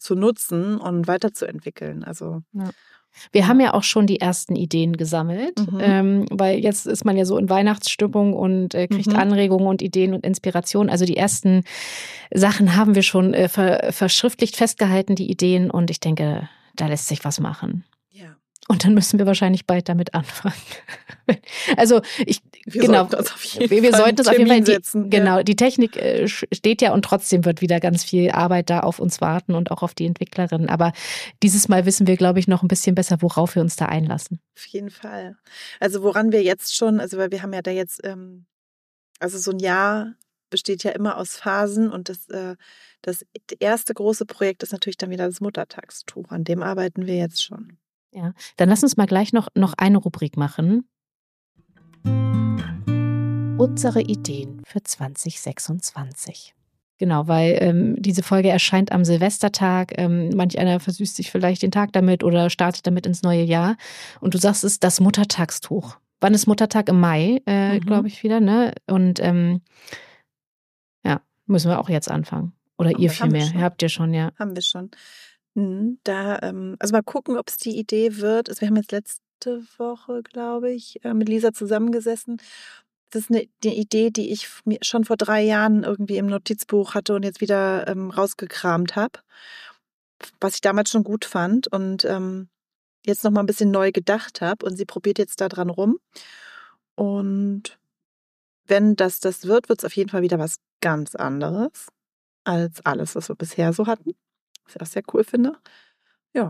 zu nutzen und weiterzuentwickeln. Also ja. Wir haben ja auch schon die ersten Ideen gesammelt, mhm. ähm, weil jetzt ist man ja so in Weihnachtsstimmung und äh, kriegt mhm. Anregungen und Ideen und Inspiration. Also die ersten Sachen haben wir schon äh, ver- verschriftlicht festgehalten, die Ideen. Und ich denke, da lässt sich was machen. Ja. Und dann müssen wir wahrscheinlich bald damit anfangen. Also ich wir genau, sollten das auf jeden wir, wir Fall sollten das auf jeden Fall. Die, setzen, genau, ja. die Technik äh, steht ja und trotzdem wird wieder ganz viel Arbeit da auf uns warten und auch auf die Entwicklerinnen. Aber dieses Mal wissen wir, glaube ich, noch ein bisschen besser, worauf wir uns da einlassen. Auf jeden Fall. Also woran wir jetzt schon, also weil wir haben ja da jetzt, ähm, also so ein Jahr besteht ja immer aus Phasen und das, äh, das erste große Projekt ist natürlich dann wieder das Muttertagstuch. An dem arbeiten wir jetzt schon. Ja, dann lass uns mal gleich noch, noch eine Rubrik machen. Unsere Ideen für zwanzig sechsundzwanzig. Genau, weil ähm, diese Folge erscheint am Silvestertag. Ähm, manch einer versüßt sich vielleicht den Tag damit oder startet damit ins neue Jahr. Und du sagst, es ist das Muttertagstuch. Wann ist Muttertag? Im Mai, äh, mhm. glaube ich, wieder, ne? Und ähm, ja, müssen wir auch jetzt anfangen. Oder okay, ihr vielmehr. Habt ihr schon, ja. Haben wir schon. Da, ähm, also mal gucken, ob es die Idee wird. Also wir haben jetzt letzte Woche, glaube ich, mit Lisa zusammengesessen. Das ist eine, eine Idee, die ich mir schon vor drei Jahren irgendwie im Notizbuch hatte und jetzt wieder ähm, rausgekramt habe, was ich damals schon gut fand und ähm, jetzt noch mal ein bisschen neu gedacht habe. Und sie probiert jetzt da dran rum. Und wenn das das wird, wird es auf jeden Fall wieder was ganz anderes als alles, was wir bisher so hatten. Was ich auch sehr cool finde. Ja.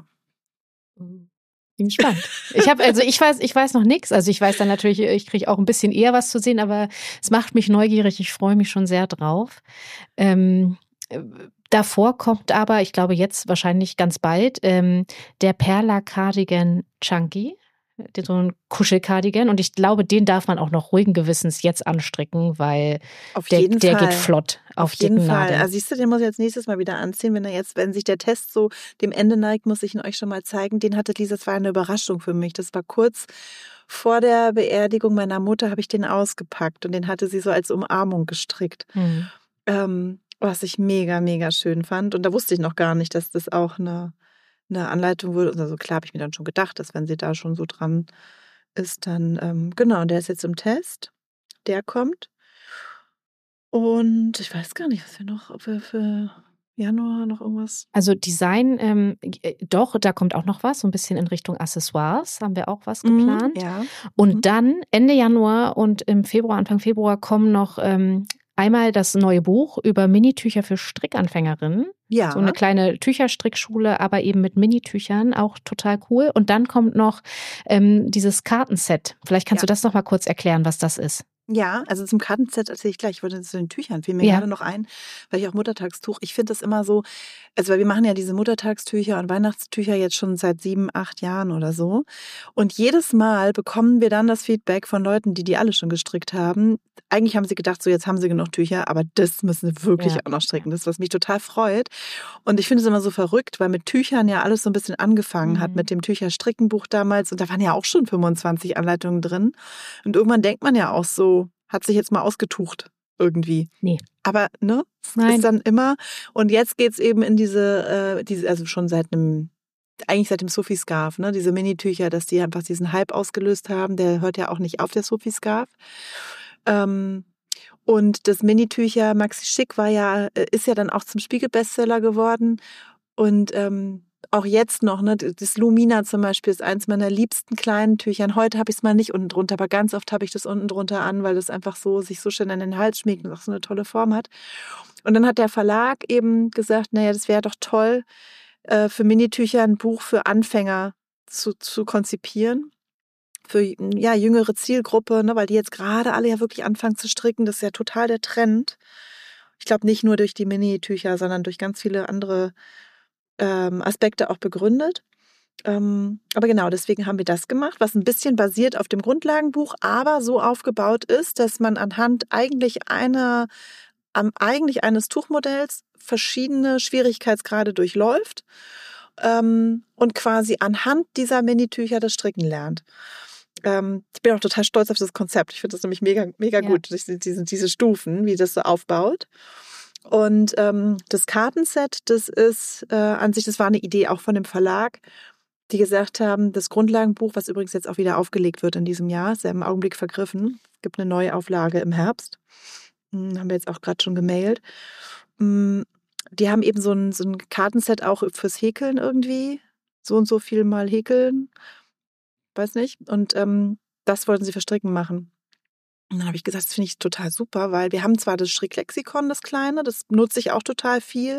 Bin gespannt. Ich habe also ich weiß ich weiß noch nichts. Also ich weiß dann natürlich, ich kriege auch ein bisschen eher was zu sehen, aber es macht mich neugierig. Ich freue mich schon sehr drauf. Ähm, davor kommt aber, ich glaube jetzt wahrscheinlich ganz bald, ähm, der Perla Cardigan Chunky. So ein Kuschelkardigan und ich glaube, den darf man auch noch ruhigen Gewissens jetzt anstricken, weil auf der, jeden der Fall. geht flott auf, auf jeden dicken Fall. Nadeln. Also siehst du, den muss ich jetzt nächstes Mal wieder anziehen, wenn er jetzt, wenn sich der Test so dem Ende neigt, muss ich ihn euch schon mal zeigen. Den hatte Lisa, das war eine Überraschung für mich. Das war kurz vor der Beerdigung meiner Mutter, habe ich den ausgepackt und den hatte sie so als Umarmung gestrickt. Mhm. Ähm, was ich mega, mega schön fand. Und da wusste ich noch gar nicht, dass das auch eine, eine Anleitung wurde. Also klar habe ich mir dann schon gedacht, dass wenn sie da schon so dran ist, dann, ähm, genau, und der ist jetzt im Test. Der kommt. Und ich weiß gar nicht, was wir noch, ob wir für Januar noch irgendwas. Also Design, ähm, doch, da kommt auch noch was, so ein bisschen in Richtung Accessoires, haben wir auch was geplant. Mhm, ja. Und mhm. dann Ende Januar und im Februar, Anfang Februar kommen noch ähm, einmal das neue Buch über Minitücher für Strickanfängerinnen. Ja. So eine kleine Tücherstrickschule, aber eben mit Minitüchern, auch total cool. Und dann kommt noch ähm, dieses Kartenset. Vielleicht kannst ja. du das noch mal kurz erklären, was das ist. Ja, also zum Kartenset erzähle ich gleich. Ich wollte zu den Tüchern, fiel mir ja. gerade noch ein, weil ich auch Muttertagstuch, ich finde das immer so, also weil wir machen ja diese Muttertagstücher und Weihnachtstücher jetzt schon seit sieben, acht Jahren oder so. Und jedes Mal bekommen wir dann das Feedback von Leuten, die die alle schon gestrickt haben. Eigentlich haben sie gedacht, so jetzt haben sie genug Tücher, aber das müssen sie wirklich ja. auch noch stricken. Das, was mich total freut. Und ich finde es immer so verrückt, weil mit Tüchern ja alles so ein bisschen angefangen mhm. hat, mit dem Tücherstrickenbuch damals. Und da waren ja auch schon fünfundzwanzig Anleitungen drin. Und irgendwann denkt man ja auch so, hat sich jetzt mal ausgetucht irgendwie. Nee. Aber ne, Nein. ist dann immer. Und jetzt geht's eben in diese, äh, diese, also schon seit einem, eigentlich seit dem Sophie Scarf, ne, diese Minitücher, dass die einfach diesen Hype ausgelöst haben. Der hört ja auch nicht auf, der Sophie Scarf. Ähm, und das Minitücher Maxi Schick war ja, ist ja dann auch zum Spiegel-Bestseller geworden. Und ähm, auch jetzt noch, ne, das Lumina zum Beispiel ist eins meiner liebsten kleinen Tüchern. Heute habe ich es mal nicht unten drunter, aber ganz oft habe ich das unten drunter an, weil das einfach so sich so schön an den Hals schmiegt und auch so eine tolle Form hat. Und dann hat der Verlag eben gesagt, naja, das wäre doch toll, äh, für Minitücher ein Buch für Anfänger zu, zu konzipieren. Für ja, jüngere Zielgruppe, ne, weil die jetzt gerade alle ja wirklich anfangen zu stricken. Das ist ja total der Trend. Ich glaube nicht nur durch die Minitücher, sondern durch ganz viele andere Ähm, Aspekte auch begründet. Ähm, aber genau, deswegen haben wir das gemacht, was ein bisschen basiert auf dem Grundlagenbuch, aber so aufgebaut ist, dass man anhand eigentlich einer, ähm, eigentlich eines Tuchmodells verschiedene Schwierigkeitsgrade durchläuft ähm, und quasi anhand dieser Minitücher das Stricken lernt. Ähm, ich bin auch total stolz auf das Konzept. Ich finde das nämlich mega, mega ja. gut, diese, diese, diese Stufen, wie das so aufbaut. Und ähm, das Kartenset, das ist äh, an sich, das war eine Idee auch von dem Verlag, die gesagt haben, das Grundlagenbuch, was übrigens jetzt auch wieder aufgelegt wird in diesem Jahr, ist ja im Augenblick vergriffen. Es gibt eine neue Auflage im Herbst. Hm, haben wir jetzt auch gerade schon gemailt. Hm, die haben eben so ein, so ein Kartenset auch fürs Häkeln irgendwie. So und so viel mal häkeln. Weiß nicht. Und ähm, das wollten sie für Stricken machen. Und dann habe ich gesagt, das finde ich total super, weil wir haben zwar das Stricklexikon, das kleine, das nutze ich auch total viel,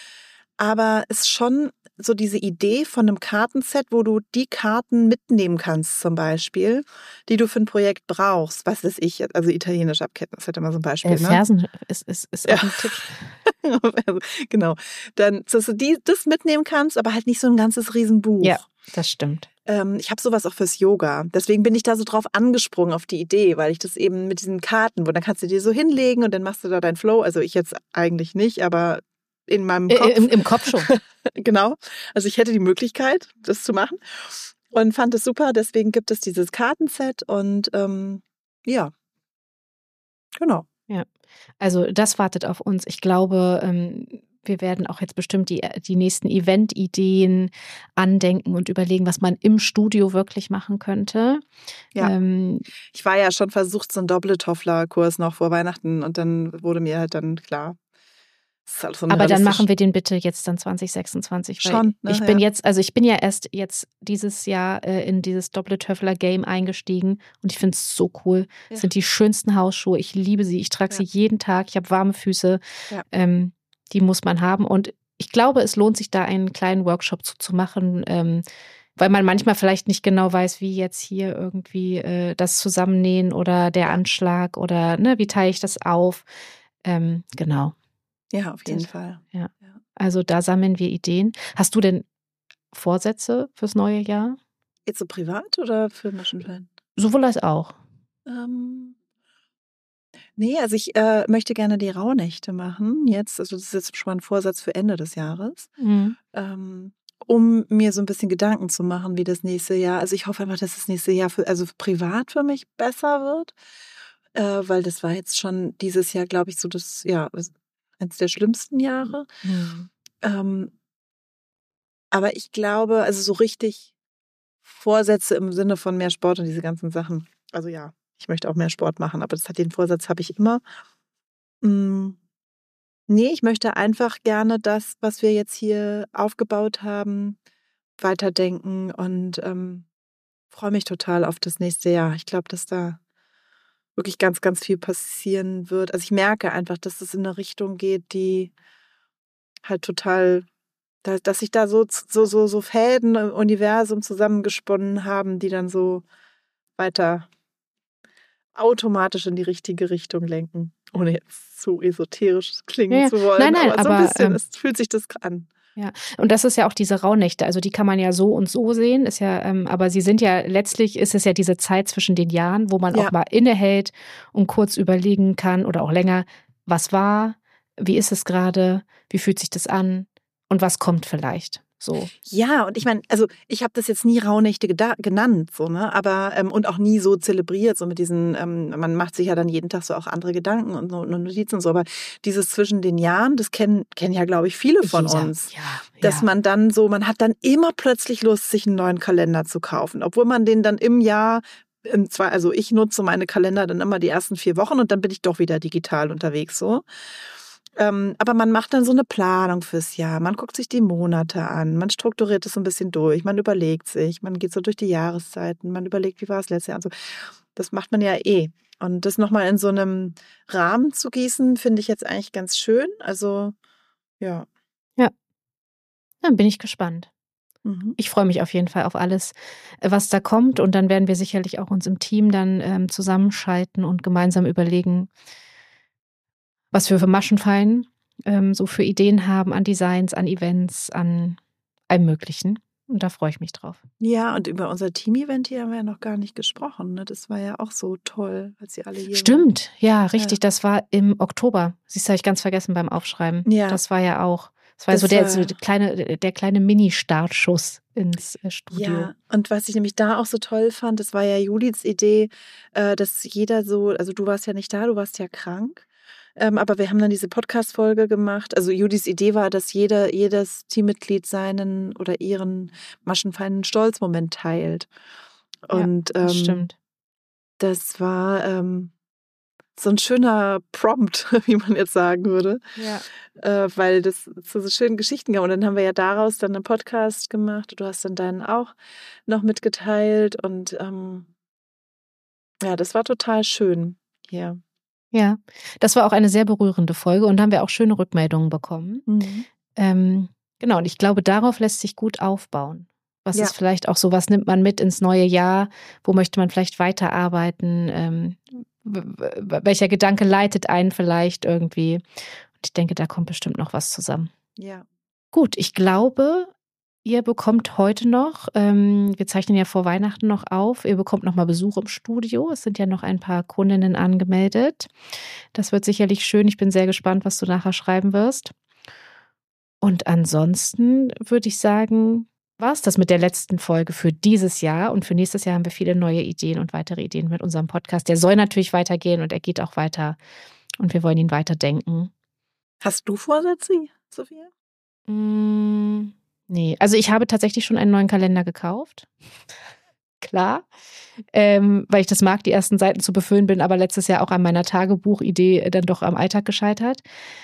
aber es ist schon so diese Idee von einem Kartenset, wo du die Karten mitnehmen kannst zum Beispiel, die du für ein Projekt brauchst. Was weiß ich, also italienisch abketten, das ist immer so ein Beispiel. Äh, ne? Fersen ist, ist, ist auch Ja. ein Tipp. Genau. Dann, dass du die, das mitnehmen kannst, aber halt nicht so ein ganzes Riesenbuch. Ja, das stimmt. Ähm, ich habe sowas auch fürs Yoga. Deswegen bin ich da so drauf angesprungen auf die Idee, weil ich das eben mit diesen Karten, wo dann kannst du dir so hinlegen und dann machst du da deinen Flow. Also ich jetzt eigentlich nicht, aber in meinem Kopf. Äh, im, Im Kopf schon. Genau. Also ich hätte die Möglichkeit, das zu machen und fand es super. Deswegen gibt es dieses Kartenset und ähm, ja, genau. Ja, also das wartet auf uns. Ich glaube, ähm, wir werden auch jetzt bestimmt die, die nächsten Event-Ideen andenken und überlegen, was man im Studio wirklich machen könnte. Ja. Ähm, Ich war ja schon versucht, so einen Doppeltoffler-Kurs noch vor Weihnachten und dann wurde mir halt dann klar. das ist halt so aber dann realistisch- machen wir den bitte jetzt dann zwanzig sechsundzwanzig. Weil Schon, ne? ich bin Ja. jetzt, also ich bin ja erst jetzt dieses Jahr äh, in dieses Doppeltöffler-Game eingestiegen und ich finde es so cool. Ja. Es sind die schönsten Hausschuhe. Ich liebe sie. Ich trage Ja. sie jeden Tag. Ich habe warme Füße. Ja. Ähm, die muss man haben. Und ich glaube, es lohnt sich da einen kleinen Workshop zu, zu machen, ähm, weil man manchmal vielleicht nicht genau weiß, wie jetzt hier irgendwie äh, das Zusammennähen oder der Anschlag oder ne, wie teile ich das auf. Ähm, genau. Ja, auf jeden Das- Fall. Ja. Also da sammeln wir Ideen. Hast du denn Vorsätze fürs neue Jahr? Jetzt so privat oder für Maschenfan? Sowohl als auch. Ähm, nee, also ich äh, möchte gerne die Rauhnächte machen. Jetzt, also das ist jetzt schon ein Vorsatz für Ende des Jahres. Mhm. Ähm, um mir so ein bisschen Gedanken zu machen, wie das nächste Jahr, also ich hoffe einfach, dass das nächste Jahr für, also privat für mich besser wird, äh, weil das war jetzt schon dieses Jahr, glaube ich, so das, ja, eines der schlimmsten Jahre. Mhm. Ähm, aber ich glaube, also so richtig Vorsätze im Sinne von mehr Sport und diese ganzen Sachen. Also ja, ich möchte auch mehr Sport machen, aber das hat den Vorsatz habe ich immer. Mm, nee, ich möchte einfach gerne das, was wir jetzt hier aufgebaut haben, weiterdenken und ähm, freue mich total auf das nächste Jahr. Ich glaube, dass da wirklich ganz, ganz viel passieren wird. Also ich merke einfach, dass es in eine Richtung geht, die halt total, da- dass sich da so, so, so, so Fäden im Universum zusammengesponnen haben, die dann so weiter automatisch in die richtige Richtung lenken. Ohne jetzt zu esoterisch klingen Ja, ja. zu wollen. Nein, nein, aber so ein aber, bisschen, ähm, es fühlt sich das an. Und das ist ja auch diese Rauhnächte, also die kann man ja so und so sehen, ist ja, ähm, aber sie sind ja, letztlich ist es ja diese Zeit zwischen den Jahren, wo man Ja. auch mal innehält und kurz überlegen kann oder auch länger, was war, wie ist es gerade, wie fühlt sich das an und was kommt vielleicht. So. Ja, und ich meine, also ich habe das jetzt nie Rauhnächte geda- genannt, so, ne? Aber ähm, und auch nie so zelebriert, so mit diesen, ähm, man macht sich ja dann jeden Tag so auch andere Gedanken und, so, und Notizen und so, aber dieses zwischen den Jahren, das kennen, kennen ja, glaube ich, viele von Jeder. uns. Ja, Dass ja. man dann so, man hat dann immer plötzlich Lust, sich einen neuen Kalender zu kaufen, obwohl man den dann im Jahr, im zwei, also ich nutze meine Kalender dann immer die ersten vier Wochen und dann bin ich doch wieder digital unterwegs, so. Ähm, aber man macht dann so eine Planung fürs Jahr. Man guckt sich die Monate an. Man strukturiert es so ein bisschen durch. Man überlegt sich. Man geht so durch die Jahreszeiten. Man überlegt, wie war es letztes Jahr und so. Das macht man ja eh. Und das nochmal in so einem Rahmen zu gießen, finde ich jetzt eigentlich ganz schön. Also, ja. Dann bin ich gespannt. Mhm. Ich freue mich auf jeden Fall auf alles, äh, was da kommt. Und dann werden wir sicherlich auch uns im Team dann ähm, zusammenschalten und gemeinsam überlegen, was wir für Maschenfallen ähm, so für Ideen haben an Designs, an Events, an allem Möglichen. Und da freue ich mich drauf. Ja, und über unser Team-Event hier haben wir ja noch gar nicht gesprochen. Ne? Das war ja auch so toll, als sie alle hier waren. Stimmt, ja, richtig. Das war im Oktober. Siehst du, habe ich ganz vergessen beim Aufschreiben. Ja. Das war ja auch, das war Das so der, war- so der kleine, der kleine Mini-Startschuss ins äh, Studio. Ja, und was ich nämlich da auch so toll fand, das war ja Julis Idee, äh, dass jeder so, also du warst ja nicht da, du warst ja krank, Ähm, aber wir haben dann diese Podcast-Folge gemacht. Also Judis Idee war, dass jeder, jedes Teammitglied seinen oder ihren maschenfeinen Stolzmoment teilt. Und ja, das ähm, stimmt. Das war ähm, so ein schöner Prompt, wie man jetzt sagen würde. Ja. Äh, weil das zu so schönen Geschichten kam. Und dann haben wir ja daraus dann einen Podcast gemacht. Du hast dann deinen auch noch mitgeteilt. Und ähm, ja, das war total schön hier. Ja, das war auch eine sehr berührende Folge und da haben wir auch schöne Rückmeldungen bekommen. Mhm. Ähm, genau, und ich glaube, darauf lässt sich gut aufbauen. Was Ja. ist vielleicht auch so, was nimmt man mit ins neue Jahr? Wo möchte man vielleicht weiterarbeiten? Ähm, w- w- welcher Gedanke leitet einen vielleicht irgendwie? Und ich denke, da kommt bestimmt noch was zusammen. Ja. Gut, ich glaube, ihr bekommt heute noch, ähm, wir zeichnen ja vor Weihnachten noch auf, ihr bekommt noch mal Besuch im Studio. Es sind ja noch ein paar Kundinnen angemeldet. Das wird sicherlich schön. Ich bin sehr gespannt, was du nachher schreiben wirst. Und ansonsten würde ich sagen, war es das mit der letzten Folge für dieses Jahr. Und für nächstes Jahr haben wir viele neue Ideen und weitere Ideen mit unserem Podcast. Der soll natürlich weitergehen und er geht auch weiter. Und wir wollen ihn weiterdenken. Hast du Vorsätze, Sophia? Mm, nee, also ich habe tatsächlich schon einen neuen Kalender gekauft. Klar, ähm, weil ich das mag, die ersten Seiten zu befüllen, bin aber letztes Jahr auch an meiner Tagebuchidee dann doch am Alltag gescheitert.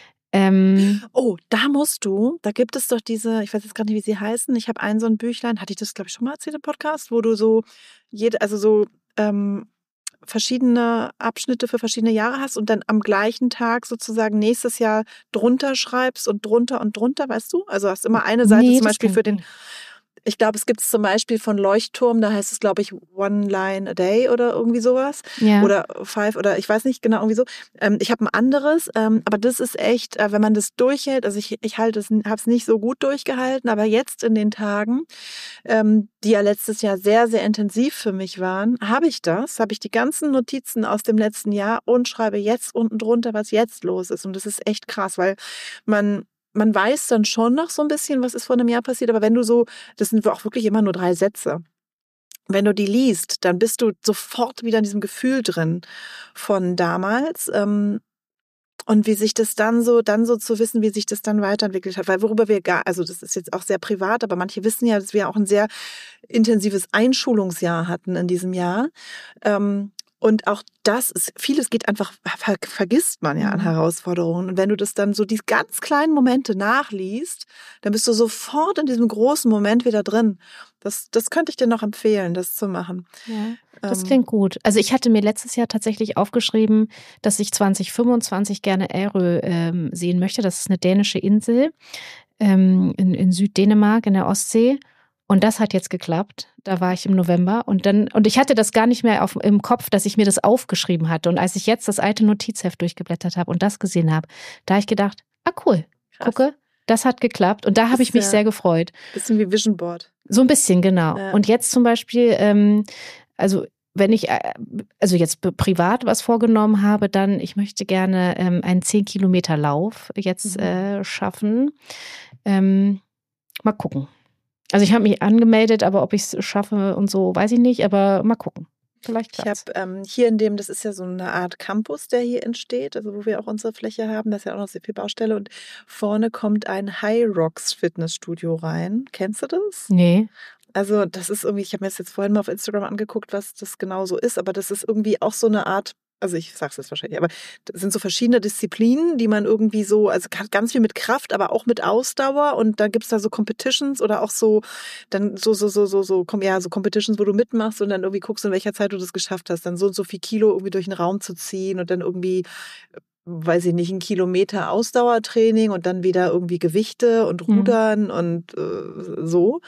Ähm, Oh, da musst du, da gibt es doch diese, ich weiß jetzt gar nicht, wie sie heißen. Ich habe ein so ein Büchlein, hatte ich das, glaube ich, schon mal erzählt im Podcast, wo du so jede, also so ähm, verschiedene Abschnitte für verschiedene Jahre hast und dann am gleichen Tag sozusagen nächstes Jahr drunter schreibst und drunter und drunter, weißt du? Also hast immer eine Seite nee, zum das Beispiel kenn für ich den, nicht. ich glaube, es gibt es zum Beispiel von Leuchtturm, da heißt es, glaube ich, One Line a Day oder irgendwie sowas. Ja. Oder Five oder ich weiß nicht genau, irgendwie so. Ähm, ich habe ein anderes, ähm, aber das ist echt, äh, wenn man das durchhält, also ich, ich halte es, habe es nicht so gut durchgehalten, aber jetzt in den Tagen, ähm, die ja letztes Jahr sehr, sehr intensiv für mich waren, habe ich das, habe ich die ganzen Notizen aus dem letzten Jahr und schreibe jetzt unten drunter, was jetzt los ist. Und das ist echt krass, weil man Man weiß dann schon noch so ein bisschen, was ist vor einem Jahr passiert, aber wenn du so, das sind auch wirklich immer nur drei Sätze. Wenn du die liest, dann bist du sofort wieder in diesem Gefühl drin von damals. Ähm, und wie sich das dann so, dann so zu wissen, wie sich das dann weiterentwickelt hat. Weil worüber wir gar, also das ist jetzt auch sehr privat, aber manche wissen ja, dass wir auch ein sehr intensives Einschulungsjahr hatten in diesem Jahr. Ähm, Und auch das ist, vieles geht einfach, ver, vergisst man ja an Herausforderungen. Und wenn du das dann so die ganz kleinen Momente nachliest, dann bist du sofort in diesem großen Moment wieder drin. Das, das könnte ich dir noch empfehlen, das zu machen. Ja, das Ähm, klingt gut. Also ich hatte mir letztes Jahr tatsächlich aufgeschrieben, dass ich zwanzig fünfundzwanzig gerne Ærø ähm, sehen möchte. Das ist eine dänische Insel ähm, in, in Süddänemark, in der Ostsee. Und das hat jetzt geklappt. Da war ich im November und dann, und ich hatte das gar nicht mehr auf, im Kopf, dass ich mir das aufgeschrieben hatte. Und als ich jetzt das alte Notizheft durchgeblättert habe und das gesehen habe, da habe ich gedacht, ah cool, Krass. gucke, das hat geklappt. Und da habe ich mich ja sehr gefreut. Bisschen wie Vision Board. So ein bisschen, genau. Ja. Und jetzt zum Beispiel, ähm, also wenn ich äh, also jetzt privat was vorgenommen habe, dann, ich möchte gerne ähm, einen zehn Kilometer Lauf jetzt Mhm. äh, schaffen. Ähm, mal gucken. Also ich habe mich angemeldet, aber ob ich es schaffe und so, weiß ich nicht, aber mal gucken. Vielleicht Ich klappt's. habe ähm, hier in dem, das ist ja so eine Art Campus, der hier entsteht, also wo wir auch unsere Fläche haben, da ist ja auch noch sehr viel Baustelle und vorne kommt ein High Rocks Fitnessstudio rein. Kennst du das? Nee. Also das ist irgendwie, ich habe mir das jetzt vorhin mal auf Instagram angeguckt, was das genau so ist, aber das ist irgendwie auch so eine Art, also ich sag's jetzt wahrscheinlich, aber das sind so verschiedene Disziplinen, die man irgendwie so, also ganz viel mit Kraft, aber auch mit Ausdauer und dann gibt's da so Competitions oder auch so, dann so, so, so, so, so, ja, so Competitions, wo du mitmachst und dann irgendwie guckst, in welcher Zeit du das geschafft hast, dann so und so viel Kilo irgendwie durch den Raum zu ziehen und dann irgendwie, weiß ich nicht, ein Kilometer Ausdauertraining und dann wieder irgendwie Gewichte und Rudern mhm. und äh, so.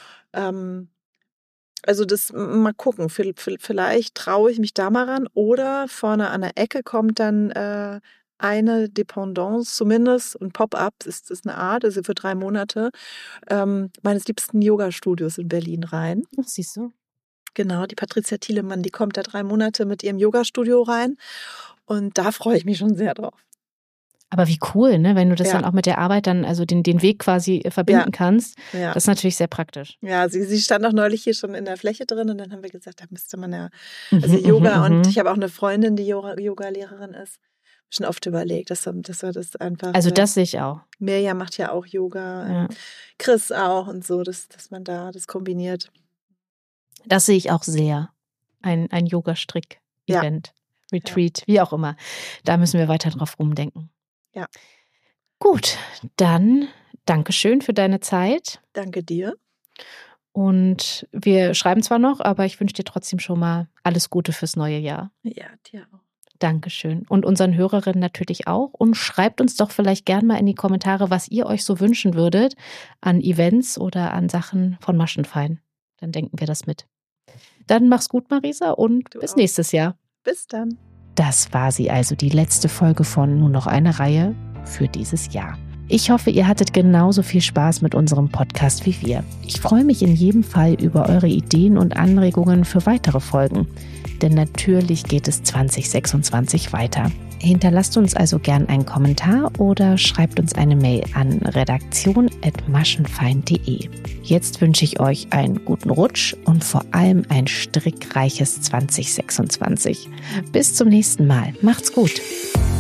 Ähm, Also das mal gucken, vielleicht traue ich mich da mal ran oder vorne an der Ecke kommt dann äh, eine Dependance zumindest, ein Pop-up ist das eine Art, also für drei Monate, ähm, meines liebsten Yoga-Studios in Berlin rein. Ach, siehst du. Genau, die Patricia Thielemann, die kommt da drei Monate mit ihrem Yoga-Studio rein und da freue ich mich schon sehr drauf. Aber wie cool, ne, wenn du das Ja. dann auch mit der Arbeit dann, also den, den Weg quasi verbinden Ja. kannst. Ja. Das ist natürlich sehr praktisch. Ja, sie, sie stand auch neulich hier schon in der Fläche drin und dann haben wir gesagt, da müsste man ja, also Yoga Mhm, und mhm. ich habe auch eine Freundin, die Yoga- Yoga-Lehrerin ist. schon oft überlegt, dass, dass wir das einfach. Also das sehe ich auch. Mirja macht ja auch Yoga, Ja. Chris auch und so, dass, dass man da das kombiniert. Das sehe ich auch sehr. Ein, ein Yoga-Strick-Event, ja. Retreat, ja. Wie auch immer. Da müssen wir weiter drauf rumdenken. Ja. Gut, dann Dankeschön für deine Zeit. Danke dir. Und wir schreiben zwar noch, aber ich wünsche dir trotzdem schon mal alles Gute fürs neue Jahr. Ja, dir auch. Dankeschön. Und unseren Hörerinnen natürlich auch. Und schreibt uns doch vielleicht gern mal in die Kommentare, was ihr euch so wünschen würdet an Events oder an Sachen von Maschenfein. Dann denken wir das mit. Dann mach's gut, Marisa, und du bis auch. Nächstes Jahr. Bis dann. Das war sie also, die letzte Folge von Nur noch eine Reihe für dieses Jahr. Ich hoffe, ihr hattet genauso viel Spaß mit unserem Podcast wie wir. Ich freue mich in jedem Fall über eure Ideen und Anregungen für weitere Folgen. Denn natürlich geht es zwanzig sechsundzwanzig weiter. Hinterlasst uns also gern einen Kommentar oder schreibt uns eine Mail an redaktion at maschenfein punkt de. Jetzt wünsche ich euch einen guten Rutsch und vor allem ein strickreiches zwanzig sechsundzwanzig. Bis zum nächsten Mal. Macht's gut!